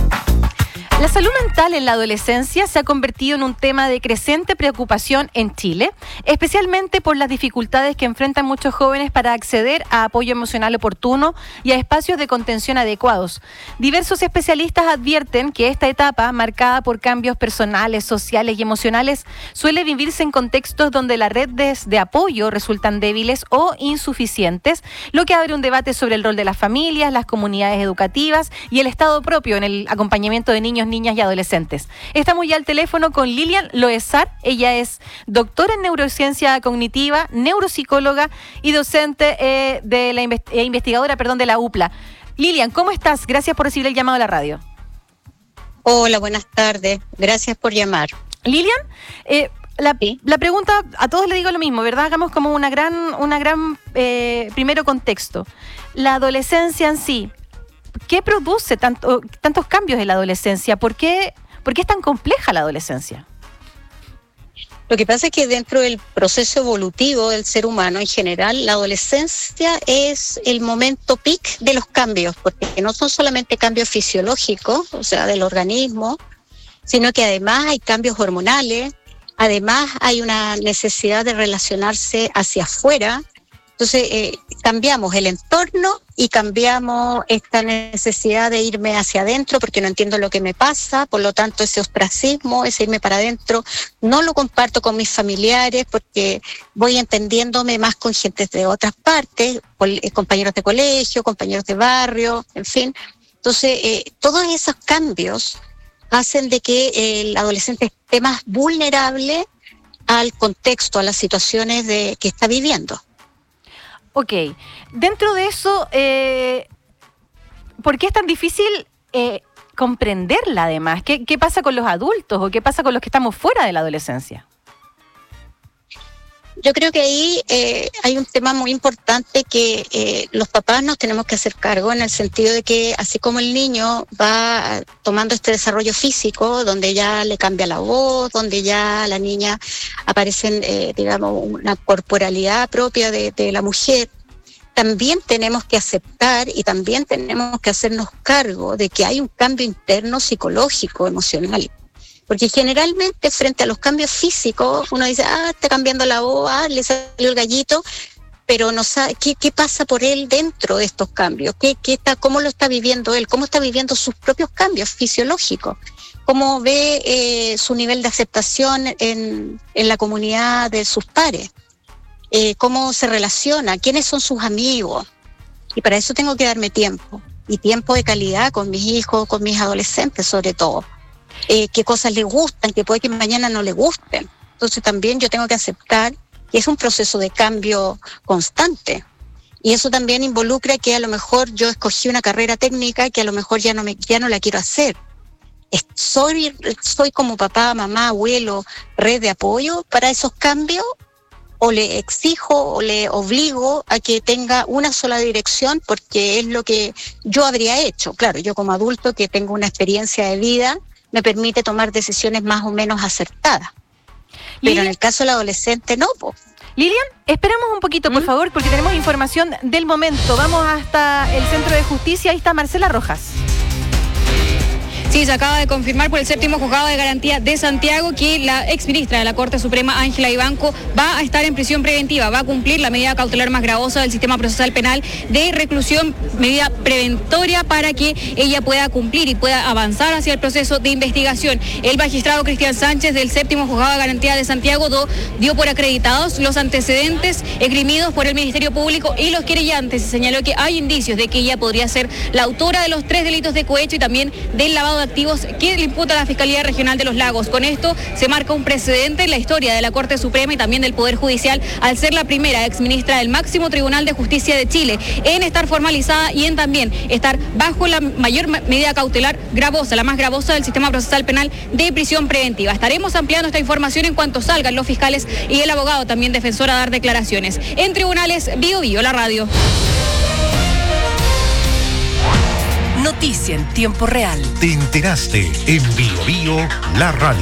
La salud mental en la adolescencia se ha convertido en un tema de creciente preocupación en Chile, especialmente por las dificultades que enfrentan muchos jóvenes para acceder a apoyo emocional oportuno y a espacios de contención adecuados. Diversos especialistas advierten que esta etapa, marcada por cambios personales, sociales y emocionales, suele vivirse en contextos donde las redes de apoyo resultan débiles o insuficientes, lo que abre un debate sobre el rol de las familias, las comunidades educativas y el Estado propio en el acompañamiento de niños, niñas y adolescentes. Estamos ya al teléfono con Lilian Loezar. Ella es doctora en neurociencia cognitiva, neuropsicóloga y docente eh, de la invest- eh, investigadora, perdón, de la U P L A. Lilian, ¿cómo estás? Gracias por recibir el llamado a la radio. Hola, buenas tardes. Gracias por llamar. Lilian, eh, la, ¿Sí? la pregunta, a todos le digo lo mismo, ¿verdad? Hagamos como una gran, una gran eh, primero contexto. La adolescencia en sí, ¿qué produce tanto, tantos cambios en la adolescencia? ¿Por qué, ¿Por qué es tan compleja la adolescencia? Lo que pasa es que dentro del proceso evolutivo del ser humano en general, la adolescencia es el momento peak de los cambios, porque no son solamente cambios fisiológicos, o sea, del organismo, sino que además hay cambios hormonales, además hay una necesidad de relacionarse hacia afuera. Entonces, eh, cambiamos el entorno y cambiamos esta necesidad de irme hacia adentro porque no entiendo lo que me pasa, por lo tanto ese ostracismo, ese irme para adentro, no lo comparto con mis familiares porque voy entendiéndome más con gente de otras partes, compañeros de colegio, compañeros de barrio, en fin. Entonces, eh, todos esos cambios hacen de que el adolescente esté más vulnerable al contexto, a las situaciones de, que está viviendo. Ok, dentro de eso, eh, ¿por qué es tan difícil eh, comprenderla además? ¿Qué, ¿Qué pasa con los adultos o qué pasa con los que estamos fuera de la adolescencia? Yo creo que ahí eh, hay un tema muy importante que eh, los papás nos tenemos que hacer cargo, en el sentido de que así como el niño va tomando este desarrollo físico, donde ya le cambia la voz, donde ya la niña aparece, eh, digamos, una corporalidad propia de, de la mujer, también tenemos que aceptar y también tenemos que hacernos cargo de que hay un cambio interno psicológico, emocional. Porque generalmente frente a los cambios físicos uno dice, ah, está cambiando la voz, ah, le salió el gallito, pero no sabe qué, qué pasa por él dentro de estos cambios, qué, qué está, cómo lo está viviendo él, cómo está viviendo sus propios cambios fisiológicos, cómo ve eh, su nivel de aceptación en, en la comunidad de sus pares, eh, cómo se relaciona, quiénes son sus amigos. Y para eso tengo que darme tiempo, y tiempo de calidad con mis hijos, con mis adolescentes sobre todo. Eh, qué cosas le gustan, que puede que mañana no le gusten. Entonces también yo tengo que aceptar que es un proceso de cambio constante. Y eso también involucra que a lo mejor yo escogí una carrera técnica que a lo mejor ya no, me, ya no la quiero hacer. ¿Soy, soy como papá, mamá, abuelo, red de apoyo para esos cambios? ¿O le exijo o le obligo a que tenga una sola dirección porque es lo que yo habría hecho? Claro, yo como adulto que tengo una experiencia de vida me permite tomar decisiones más o menos acertadas. Pero Lilian, en el caso del adolescente, no, po. Lilian, esperemos un poquito, por ¿Mm? favor, porque tenemos información del momento. Vamos hasta el Centro de Justicia, ahí está Marcela Rojas. Sí, se acaba de confirmar por el séptimo juzgado de garantía de Santiago que la exministra de la Corte Suprema, Ángela Ibanco, va a estar en prisión preventiva, va a cumplir la medida cautelar más gravosa del sistema procesal penal de reclusión, medida preventoria para que ella pueda cumplir y pueda avanzar hacia el proceso de investigación. El magistrado Cristian Sánchez del séptimo juzgado de garantía de Santiago do, dio por acreditados los antecedentes esgrimidos por el Ministerio Público y los querellantes, y señaló que hay indicios de que ella podría ser la autora de los tres delitos de cohecho y también del lavado de activos que le imputa la Fiscalía Regional de los Lagos. Con esto se marca un precedente en la historia de la Corte Suprema y también del Poder Judicial, al ser la primera exministra del máximo Tribunal de Justicia de Chile en estar formalizada y en también estar bajo la mayor medida cautelar gravosa, la más gravosa del sistema procesal penal de prisión preventiva. Estaremos ampliando esta información en cuanto salgan los fiscales y el abogado también defensor a dar declaraciones. En tribunales, Bio Bio, la radio. Noticia en tiempo real. Te enteraste en Bio Bio, la radio.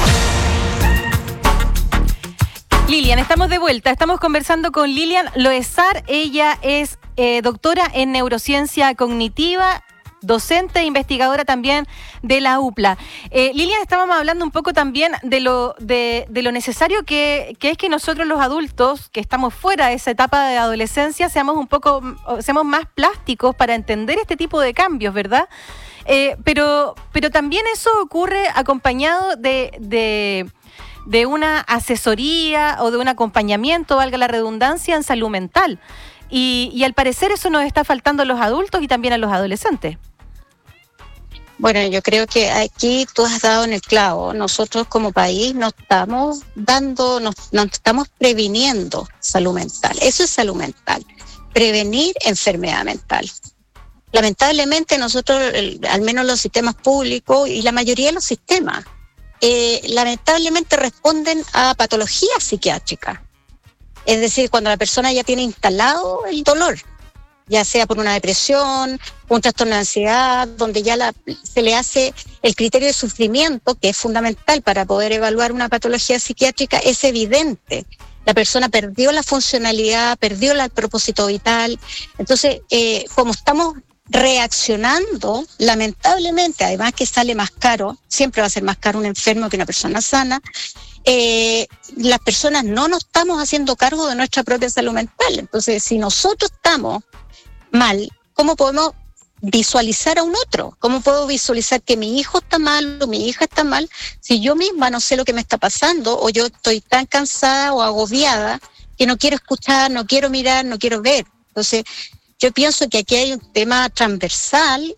Lilian, estamos de vuelta. Estamos conversando con Lilian Loezar. Ella es eh, doctora en neurociencia cognitiva, docente e investigadora también de la U P L A. Eh, Lilian, estábamos hablando un poco también de lo, de, de lo necesario que, que es que nosotros los adultos, que estamos fuera de esa etapa de adolescencia, seamos un poco, seamos más plásticos para entender este tipo de cambios, ¿verdad? Eh, pero, pero también eso ocurre acompañado de, de, de una asesoría o de un acompañamiento, valga la redundancia, en salud mental. Y, y al parecer eso nos está faltando a los adultos y también a los adolescentes. Bueno, yo creo que aquí tú has dado en el clavo. Nosotros como país nos estamos dando, nos, nos estamos previniendo salud mental. Eso es salud mental. Prevenir enfermedad mental. Lamentablemente nosotros, el, al menos los sistemas públicos y la mayoría de los sistemas, eh, lamentablemente responden a patologías psiquiátricas. Es decir, cuando la persona ya tiene instalado el dolor, ya sea por una depresión, un trastorno de ansiedad, donde ya la, se le hace el criterio de sufrimiento, que es fundamental para poder evaluar una patología psiquiátrica, es evidente. La persona perdió la funcionalidad, perdió el propósito vital. Entonces, eh, como estamos reaccionando, lamentablemente, además que sale más caro, siempre va a ser más caro un enfermo que una persona sana, eh, las personas no nos estamos haciendo cargo de nuestra propia salud mental. Entonces, si nosotros estamos mal, ¿cómo podemos visualizar a un otro? ¿Cómo puedo visualizar que mi hijo está mal o mi hija está mal si yo misma no sé lo que me está pasando, o yo estoy tan cansada o agobiada que no quiero escuchar, no quiero mirar, no quiero ver? Entonces, yo pienso que aquí hay un tema transversal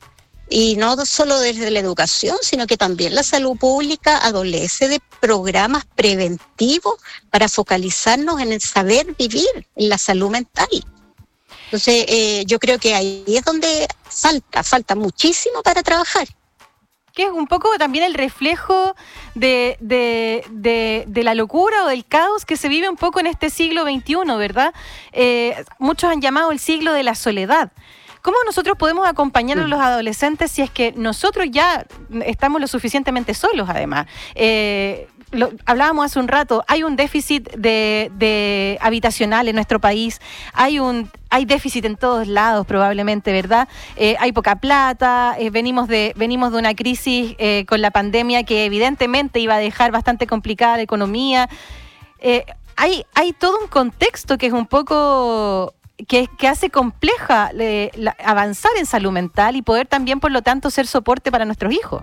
Y no solo desde la educación, sino que también la salud pública adolece de programas preventivos para focalizarnos en el saber vivir, en la salud mental. Entonces, eh, yo creo que ahí es donde falta, falta muchísimo para trabajar. Que es un poco también el reflejo de, de, de, de la locura o del caos que se vive un poco en este siglo veintiuno, ¿verdad? Eh, muchos han llamado el siglo de la soledad. ¿Cómo nosotros podemos acompañar a los adolescentes si es que nosotros ya estamos lo suficientemente solos, además? Eh, lo, hablábamos hace un rato, hay un déficit de, de habitacional en nuestro país, hay un hay déficit en todos lados probablemente, ¿verdad? Eh, hay poca plata, eh, venimos de venimos de una crisis eh, con la pandemia que evidentemente iba a dejar bastante complicada la economía. Eh, hay, hay todo un contexto que es un poco... Que, que hace compleja eh, la, avanzar en salud mental y poder también, por lo tanto, ser soporte para nuestros hijos.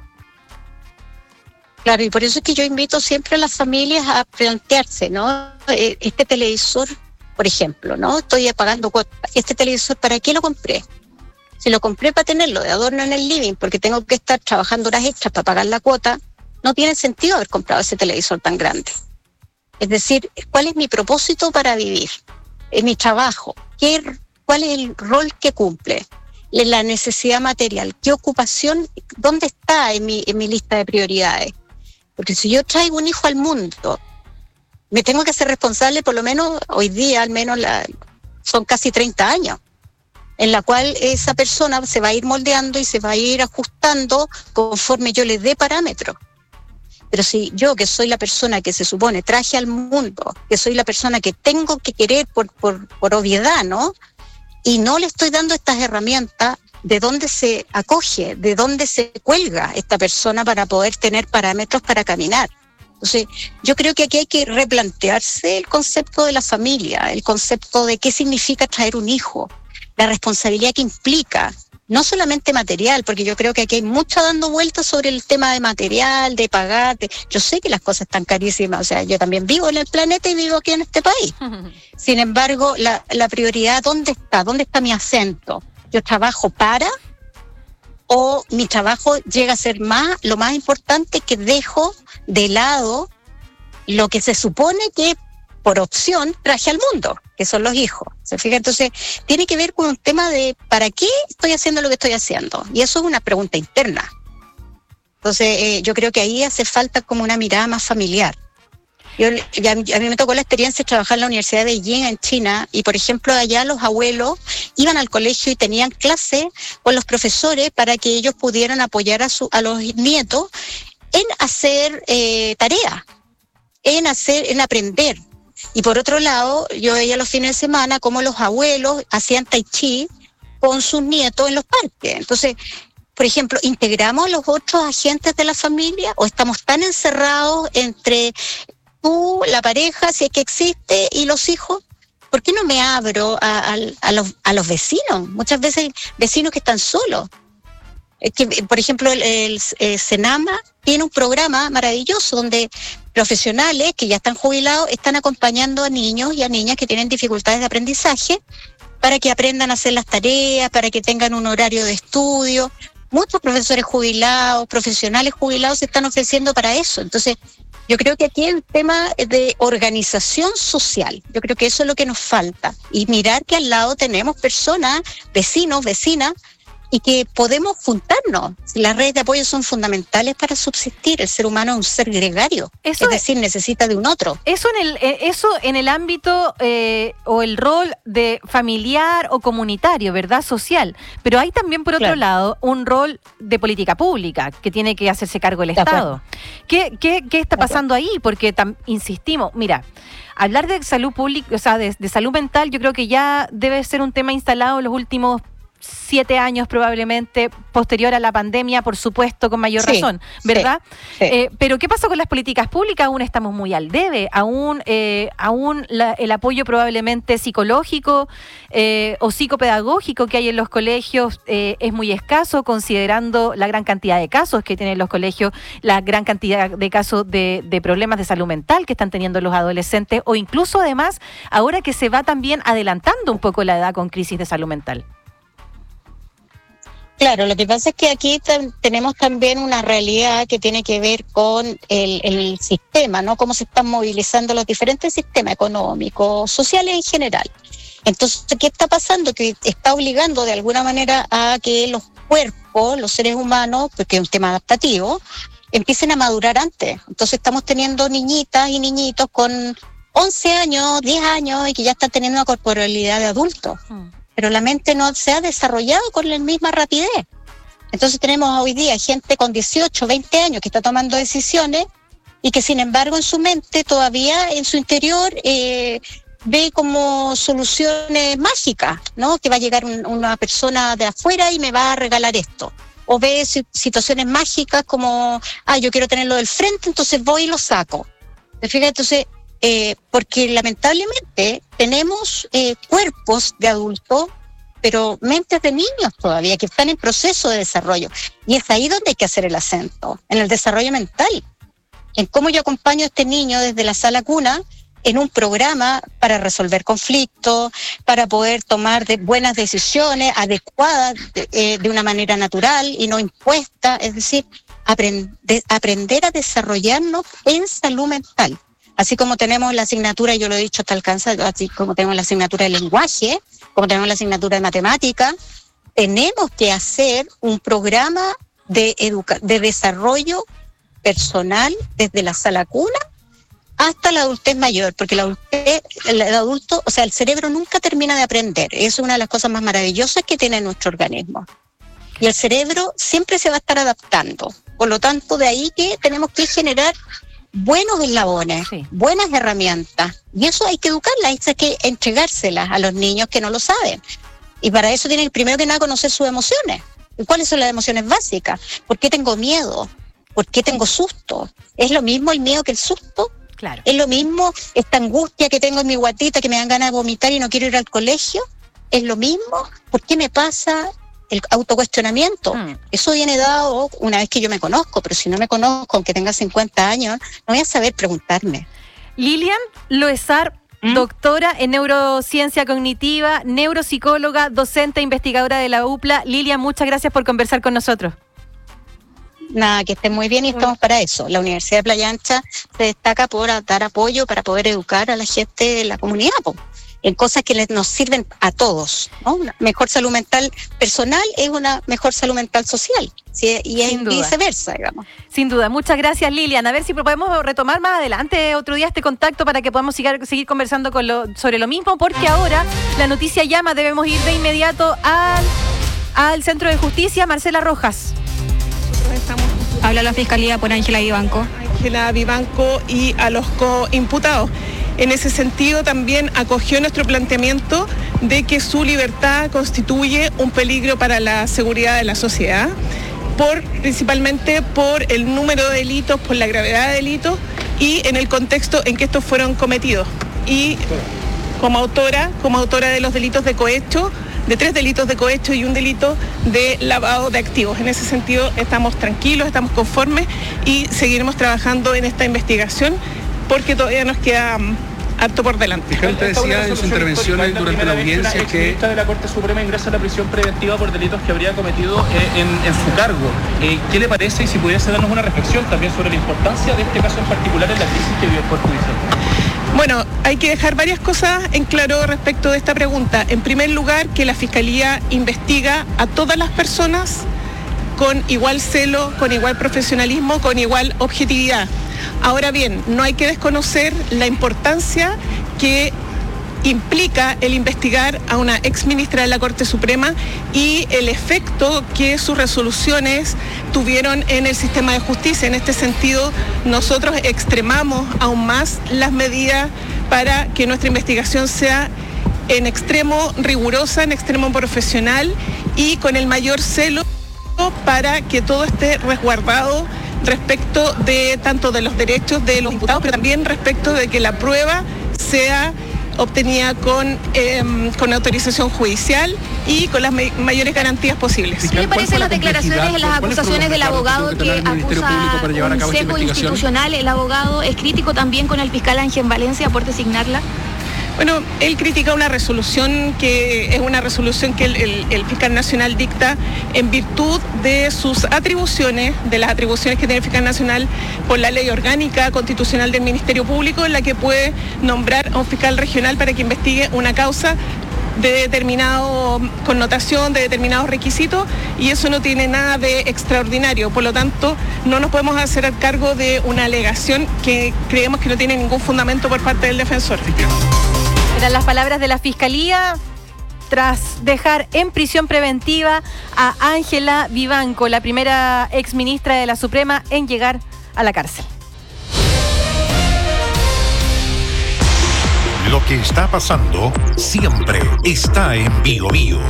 Claro, y por eso es que yo invito siempre a las familias a plantearse, ¿no? Este televisor, por ejemplo, ¿no? Estoy pagando cuotas. Este televisor, ¿para qué lo compré? Si lo compré para tenerlo de adorno en el living, porque tengo que estar trabajando horas extras para pagar la cuota, no tiene sentido haber comprado ese televisor tan grande. Es decir, ¿cuál es mi propósito para vivir? En mi trabajo, ¿qué, ¿cuál es el rol que cumple? La necesidad material, ¿qué ocupación, dónde está en mi, en mi lista de prioridades? Porque si yo traigo un hijo al mundo, me tengo que hacer responsable, por lo menos hoy día, al menos la, son casi treinta años, en la cual esa persona se va a ir moldeando y se va a ir ajustando conforme yo le dé parámetros. Pero si yo, que soy la persona que se supone traje al mundo, que soy la persona que tengo que querer por, por, por obviedad, ¿no? Y no le estoy dando estas herramientas, ¿de dónde se acoge? ¿De dónde se cuelga esta persona para poder tener parámetros para caminar? Entonces, yo creo que aquí hay que replantearse el concepto de la familia, el concepto de qué significa traer un hijo, la responsabilidad que implica. No solamente material, porque yo creo que aquí hay mucho dando vueltas sobre el tema de material, de pagar. De... Yo sé que las cosas están carísimas, o sea, yo también vivo en el planeta y vivo aquí en este país. Sin embargo, la, la prioridad, ¿dónde está? ¿Dónde está mi acento? ¿Yo trabajo para o mi trabajo llega a ser más, lo más importante, que dejo de lado lo que se supone que por opción traje al mundo, que son los hijos? ¿Se fija? Entonces, tiene que ver con un tema de ¿para qué estoy haciendo lo que estoy haciendo? Y eso es una pregunta interna. Entonces, eh, yo creo que ahí hace falta como una mirada más familiar. Yo, ya, a mí me tocó la experiencia de trabajar en la Universidad de Beijing, en China, y por ejemplo, allá los abuelos iban al colegio y tenían clases con los profesores para que ellos pudieran apoyar a, su, a los nietos en hacer eh, tareas, en hacer, en aprender. Y por otro lado, yo veía los fines de semana cómo los abuelos hacían tai chi con sus nietos en los parques. Entonces, por ejemplo, ¿integramos a los otros agentes de la familia o estamos tan encerrados entre tú, la pareja, si es que existe, y los hijos? ¿Por qué no me abro a, a, a, los, a los vecinos? Muchas veces vecinos que están solos. Es que, por ejemplo, el, el, el Senama tiene un programa maravilloso donde profesionales que ya están jubilados están acompañando a niños y a niñas que tienen dificultades de aprendizaje para que aprendan a hacer las tareas, para que tengan un horario de estudio. Muchos profesores jubilados, profesionales jubilados se están ofreciendo para eso. Entonces, yo creo que aquí el tema de organización social, yo creo que eso es lo que nos falta. Y mirar que al lado tenemos personas, vecinos, vecinas, y que podemos juntarnos. Las redes de apoyo son fundamentales para subsistir. El ser humano es un ser gregario, eso es decir, necesita de un otro. Eso en el, eso en el ámbito eh, o el rol de familiar o comunitario, ¿verdad? Social. Pero hay también, por otro claro. lado, un rol de política pública que tiene que hacerse cargo el Estado. ¿Qué, qué, qué está pasando ahí? Porque, tam, insistimos, mira, hablar de salud pública, o sea, de, de salud mental, yo creo que ya debe ser un tema instalado en los últimos siete años probablemente, posterior a la pandemia, por supuesto, con mayor sí, razón, ¿verdad? Sí, sí. Eh, pero ¿qué pasa con las políticas públicas? Aún estamos muy al debe, aún, eh, aún la, el apoyo probablemente psicológico eh, o psicopedagógico que hay en los colegios eh, es muy escaso, considerando la gran cantidad de casos que tienen los colegios, la gran cantidad de casos de, de problemas de salud mental que están teniendo los adolescentes, o incluso además, ahora que se va también adelantando un poco la edad con crisis de salud mental. Claro, lo que pasa es que aquí tam- tenemos también una realidad que tiene que ver con el, el sistema, ¿no? Cómo se están movilizando los diferentes sistemas económicos, sociales en general. Entonces, ¿qué está pasando? Que está obligando de alguna manera a que los cuerpos, los seres humanos, porque es un tema adaptativo, empiecen a madurar antes. Entonces estamos teniendo niñitas y niñitos con once años, diez años y que ya están teniendo una corporalidad de adultos. Pero la mente no se ha desarrollado con la misma rapidez. Entonces tenemos hoy día gente con dieciocho, veinte años que está tomando decisiones y que sin embargo en su mente todavía en su interior eh, ve como soluciones mágicas, ¿no? Que va a llegar un, una persona de afuera y me va a regalar esto. O ve si- situaciones mágicas como, ah, yo quiero tenerlo del frente, entonces voy y lo saco. ¿Te fijas? Entonces, eh, porque lamentablemente tenemos eh, cuerpos de adultos, pero mentes de niños todavía, que están en proceso de desarrollo. Y es ahí donde hay que hacer el acento, en el desarrollo mental, en cómo yo acompaño a este niño desde la sala cuna en un programa para resolver conflictos, para poder tomar de buenas decisiones adecuadas de, eh, de una manera natural y no impuesta, es decir, aprende, aprender a desarrollarnos en salud mental. Así como tenemos la asignatura, yo lo he dicho hasta el cansancio, así como tenemos la asignatura de lenguaje, como tenemos la asignatura de matemática, tenemos que hacer un programa de, educa- de desarrollo personal desde la sala cuna hasta la adultez mayor, porque la adultez, el, el adulto, o sea, el cerebro nunca termina de aprender. Es una de las cosas más maravillosas que tiene nuestro organismo. Y el cerebro siempre se va a estar adaptando. Por lo tanto, de ahí que tenemos que generar buenos eslabones, sí. buenas herramientas. Y eso hay que educarlas, hay que entregárselas a los niños que no lo saben. Y para eso tienen primero que nada conocer sus emociones. ¿Y cuáles son las emociones básicas? ¿Por qué tengo miedo? ¿Por qué tengo susto? ¿Es lo mismo el miedo que el susto? Claro. ¿Es lo mismo esta angustia que tengo en mi guatita que me dan ganas de vomitar y no quiero ir al colegio? ¿Es lo mismo? ¿Por qué me pasa el autocuestionamiento? Mm. Eso viene dado una vez que yo me conozco, pero si no me conozco, aunque tenga cincuenta años, no voy a saber preguntarme. Lilian Loesar, ¿Mm? doctora en neurociencia cognitiva, neuropsicóloga, docente e investigadora de la U P L A. Lilian, muchas gracias por conversar con nosotros. Nada, que estén muy bien y estamos para eso. La Universidad de Playa Ancha se destaca por dar apoyo para poder educar a la gente de la comunidad, po, en cosas que les, nos sirven a todos, ¿no? Una mejor salud mental personal es una mejor salud mental social, ¿sí? Y es viceversa, digamos. Sin duda. Muchas gracias, Lilian. A ver si podemos retomar más adelante otro día este contacto para que podamos seguir, seguir conversando con lo, sobre lo mismo, porque ahora la noticia llama, debemos ir de inmediato al, al Centro de Justicia. Marcela Rojas. Habla la Fiscalía por Ángela Vivanco. Ángela Vivanco y a los coimputados. En ese sentido también acogió nuestro planteamiento de que su libertad constituye un peligro para la seguridad de la sociedad, por, principalmente por el número de delitos, por la gravedad de delitos y en el contexto en que estos fueron cometidos. Y como autora, como autora de los delitos de cohecho, de tres delitos de cohecho y un delito de lavado de activos. En ese sentido estamos tranquilos, estamos conformes y seguiremos trabajando en esta investigación porque todavía nos queda um, harto por delante. Fiscal, usted decía en su intervención durante la audiencia que la de la Corte Suprema ingresa a la prisión preventiva por delitos que habría cometido eh, en, en su cargo. Eh, ¿Qué le parece y si pudiese darnos una reflexión también sobre la importancia de este caso en particular en la crisis que vive el Poder Judicial? Bueno, hay que dejar varias cosas en claro respecto de esta pregunta. En primer lugar, que la Fiscalía investiga a todas las personas con igual celo, con igual profesionalismo, con igual objetividad. Ahora bien, no hay que desconocer la importancia que implica el investigar a una exministra de la Corte Suprema y el efecto que sus resoluciones tuvieron en el sistema de justicia. En este sentido, nosotros extremamos aún más las medidas para que nuestra investigación sea en extremo rigurosa, en extremo profesional y con el mayor celo para que todo esté resguardado respecto de tanto de los derechos de los imputados, pero también respecto de que la prueba sea obtenida con, eh, con autorización judicial y con las may- mayores garantías posibles. ¿Qué le parecen las declaraciones de las acusaciones del abogado que acusa un sesgo institucional? El abogado es crítico también con el fiscal Ángel Valencia por designarla. Bueno, él critica una resolución que es una resolución que el, el, el fiscal nacional dicta en virtud de sus atribuciones, de las atribuciones que tiene el fiscal nacional por la ley orgánica constitucional del Ministerio Público, en la que puede nombrar a un fiscal regional para que investigue una causa de determinada connotación, de determinados requisitos, y eso no tiene nada de extraordinario. Por lo tanto, no nos podemos hacer al cargo de una alegación que creemos que no tiene ningún fundamento por parte del defensor. Eran las palabras de la Fiscalía tras dejar en prisión preventiva a Ángela Vivanco, la primera exministra de la Suprema en llegar a la cárcel. Lo que está pasando siempre está en Bio Bio.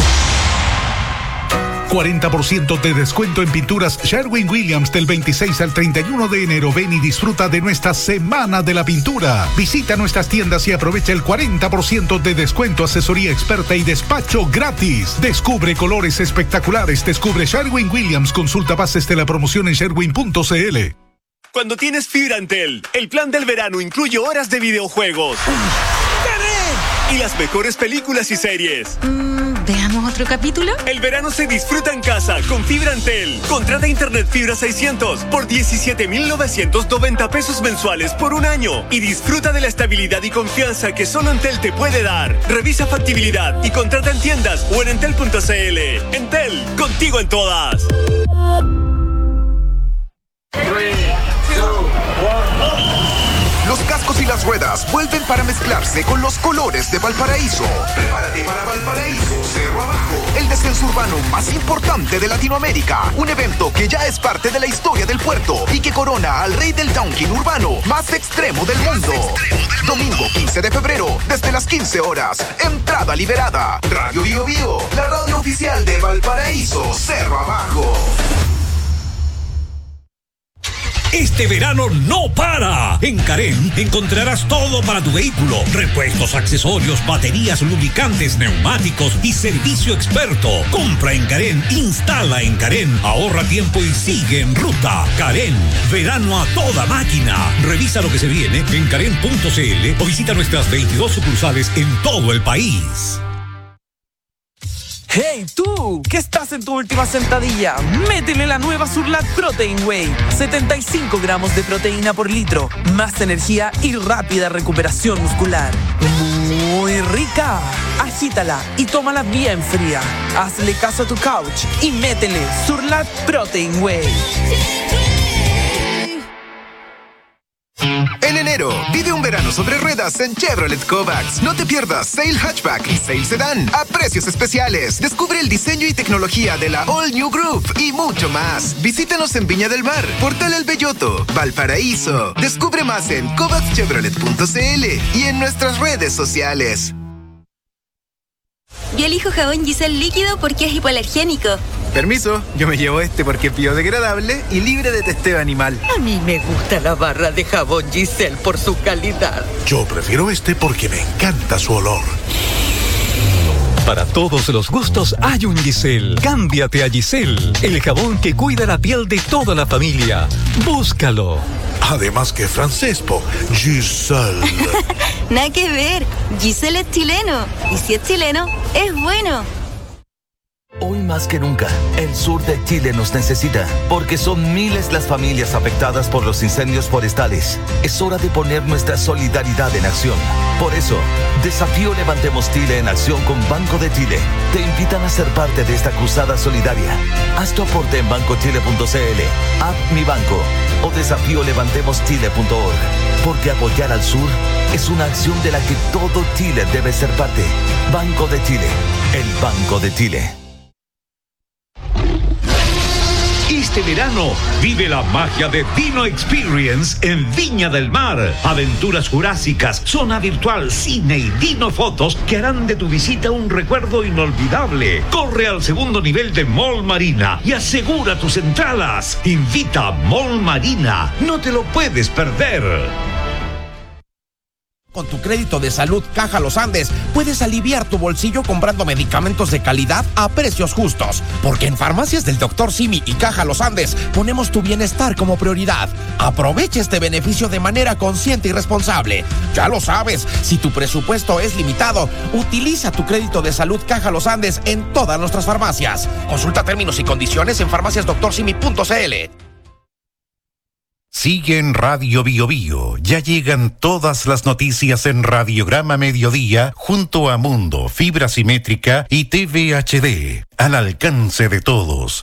cuarenta por ciento de descuento en pinturas Sherwin Williams del veintiséis al treinta y uno de enero. Ven y disfruta de nuestra Semana de la Pintura. Visita nuestras tiendas y aprovecha el cuarenta por ciento de descuento, asesoría experta y despacho gratis. Descubre colores espectaculares. Descubre Sherwin Williams. Consulta bases de la promoción en sherwin punto c l. Cuando tienes fibra Antel, el plan del verano incluye horas de videojuegos y las mejores películas y series. Mm, ¿Veamos otro capítulo? El verano se disfruta en casa con fibra Antel. Contrata internet fibra seiscientos por diecisiete mil novecientos noventa pesos mensuales por un año y disfruta de la estabilidad y confianza que solo Entel te puede dar. Revisa factibilidad y contrata en tiendas o en entel punto c l. Entel, contigo en todas. Los cascos y las ruedas vuelven para mezclarse con los colores de Valparaíso. Prepárate para Valparaíso Cerro Abajo, el descenso urbano más importante de Latinoamérica. Un evento que ya es parte de la historia del puerto y que corona al rey del downhill urbano más extremo del mundo. Domingo quince de febrero, desde las quince horas. Entrada liberada. Radio Bio Bio, la radio oficial de Valparaíso Cerro Abajo. Este verano no para. En Carén encontrarás todo para tu vehículo: repuestos, accesorios, baterías, lubricantes, neumáticos y servicio experto. Compra en Carén, instala en Carén, ahorra tiempo y sigue en ruta. Carén, verano a toda máquina. Revisa lo que se viene en carén punto c l o visita nuestras veintidós sucursales en todo el país. ¡Hey tú! ¿Qué estás en tu última sentadilla? Métele la nueva Surlat Protein Whey. setenta y cinco gramos de proteína por litro. Más energía y rápida recuperación muscular. Muy rica. Agítala y tómala bien fría. Hazle caso a tu couch y métele Surlat Protein Whey. En enero, vive un verano sobre ruedas en Chevrolet Kovacs. No te pierdas Sail Hatchback y Sail Sedan a precios especiales. Descubre el diseño y tecnología de la All New Group y mucho más. Visítanos en Viña del Mar, Portal El Belloto, Valparaíso. Descubre más en kovacs chevrolet punto c l y en nuestras redes sociales. Yo elijo jabón Giselle líquido porque es hipoalergénico. Permiso, yo me llevo este porque es biodegradable y libre de testeo animal. A mí me gusta la barra de jabón Giselle por su calidad. Yo prefiero este porque me encanta su olor. Para todos los gustos hay un Giselle. Cámbiate a Giselle, el jabón que cuida la piel de toda la familia. Búscalo. Además que francés, po. Giselle. Nada que ver. Giselle es chileno. Y si es chileno, es bueno. Hoy más que nunca, el sur de Chile nos necesita, porque son miles las familias afectadas por los incendios forestales. Es hora de poner nuestra solidaridad en acción. Por eso, Desafío Levantemos Chile en acción con Banco de Chile. Te invitan a ser parte de esta cruzada solidaria. Haz tu aporte en banco chile punto c l, App Mi Banco o desafío levantemos chile punto org. Porque apoyar al sur es una acción de la que todo Chile debe ser parte. Banco de Chile, el Banco de Chile. Este verano vive la magia de Dino Experience en Viña del Mar. Aventuras jurásicas, zona virtual, cine y Dino Fotos que harán de tu visita un recuerdo inolvidable. Corre al segundo nivel de Mall Marina y asegura tus entradas. Invita a Mall Marina. No te lo puedes perder. Con tu crédito de salud Caja Los Andes, puedes aliviar tu bolsillo comprando medicamentos de calidad a precios justos. Porque en Farmacias del doctor Simi y Caja Los Andes ponemos tu bienestar como prioridad. Aprovecha este beneficio de manera consciente y responsable. Ya lo sabes, si tu presupuesto es limitado, utiliza tu crédito de salud Caja Los Andes en todas nuestras farmacias. Consulta términos y condiciones en farmacias doctor simi punto c l. Sigue en Radio Bio Bio. Ya llegan todas las noticias en Radiograma Mediodía junto a Mundo, Fibra Simétrica y T V H D. Al alcance de todos.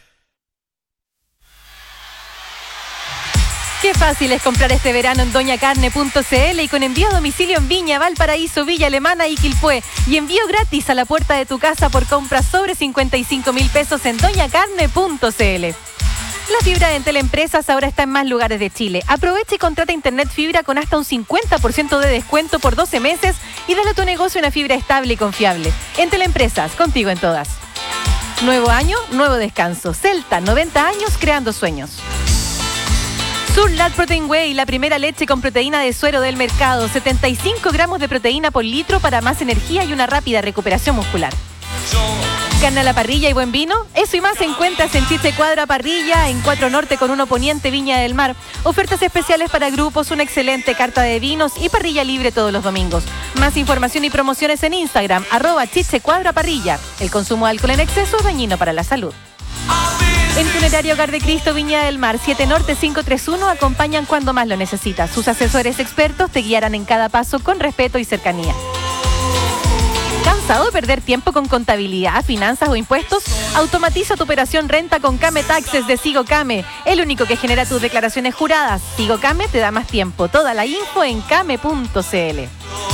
Qué fácil es comprar este verano en doña carne punto c l y con envío a domicilio en Viña, Valparaíso, Villa Alemana y Quilpué. Y envío gratis a la puerta de tu casa por compras sobre cincuenta y cinco mil pesos en doña carne punto c l. La fibra de Entel Empresas ahora está en más lugares de Chile. Aprovecha y contrata internet fibra con hasta un cincuenta por ciento de descuento por doce meses y dale a tu negocio una fibra estable y confiable. Entel Empresas, contigo en todas. Nuevo año, nuevo descanso. Celta, noventa años creando sueños. Surlat Protein Whey, la primera leche con proteína de suero del mercado. setenta y cinco gramos de proteína por litro para más energía y una rápida recuperación muscular. Carne a la parrilla y buen vino. Eso y más encuentras en Chiche Cuadra Parrilla, en cuatro Norte con uno Poniente, Viña del Mar. Ofertas especiales para grupos, una excelente carta de vinos y parrilla libre todos los domingos. Más información y promociones en Instagram, arroba Chiche Cuadra Parrilla. El consumo de alcohol en exceso es dañino para la salud. En Funerario Hogar de Cristo, Viña del Mar, siete Norte quinientos treinta y uno, acompañan cuando más lo necesitas. Sus asesores expertos te guiarán en cada paso con respeto y cercanía. ¿Cansado de perder tiempo con contabilidad, finanzas o impuestos? Automatiza tu operación renta con Came Taxes de Sigo Came, el único que genera tus declaraciones juradas. Sigo Came te da más tiempo. Toda la info en came punto c l.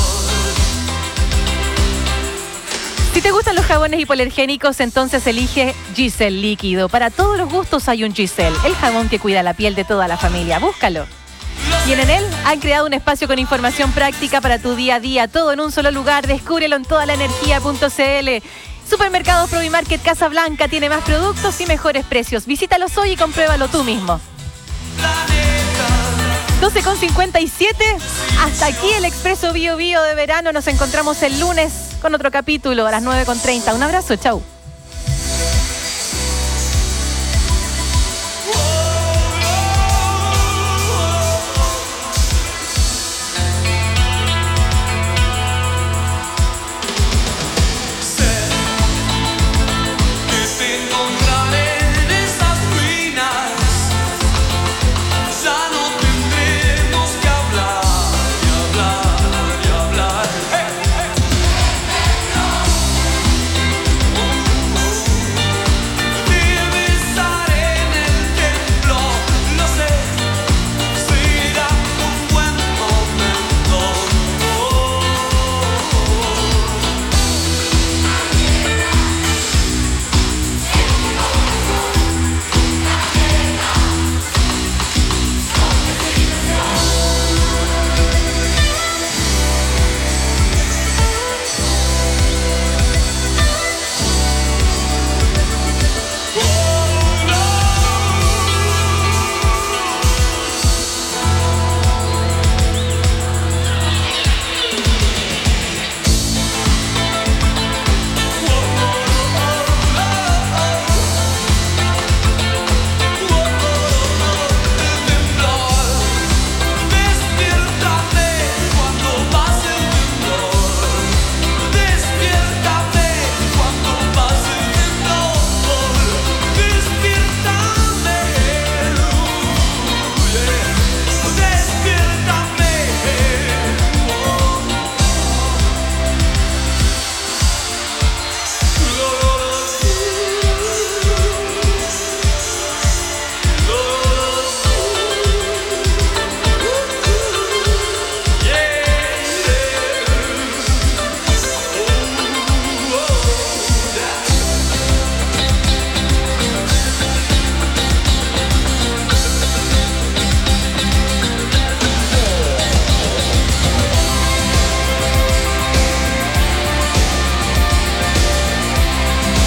Si te gustan los jabones hipoalergénicos, entonces elige Giselle Líquido. Para todos los gustos hay un Giselle, el jabón que cuida la piel de toda la familia. Búscalo. Y en Enel han creado un espacio con información práctica para tu día a día, todo en un solo lugar. Descúbrelo en toda la energía punto c l. Supermercados Provimarket Casablanca tiene más productos y mejores precios. Visítalos hoy y compruébalo tú mismo. doce con cincuenta y siete. Hasta aquí el Expreso Bio Bio de verano. Nos encontramos el lunes con otro capítulo a las nueve con treinta. Un abrazo, chau.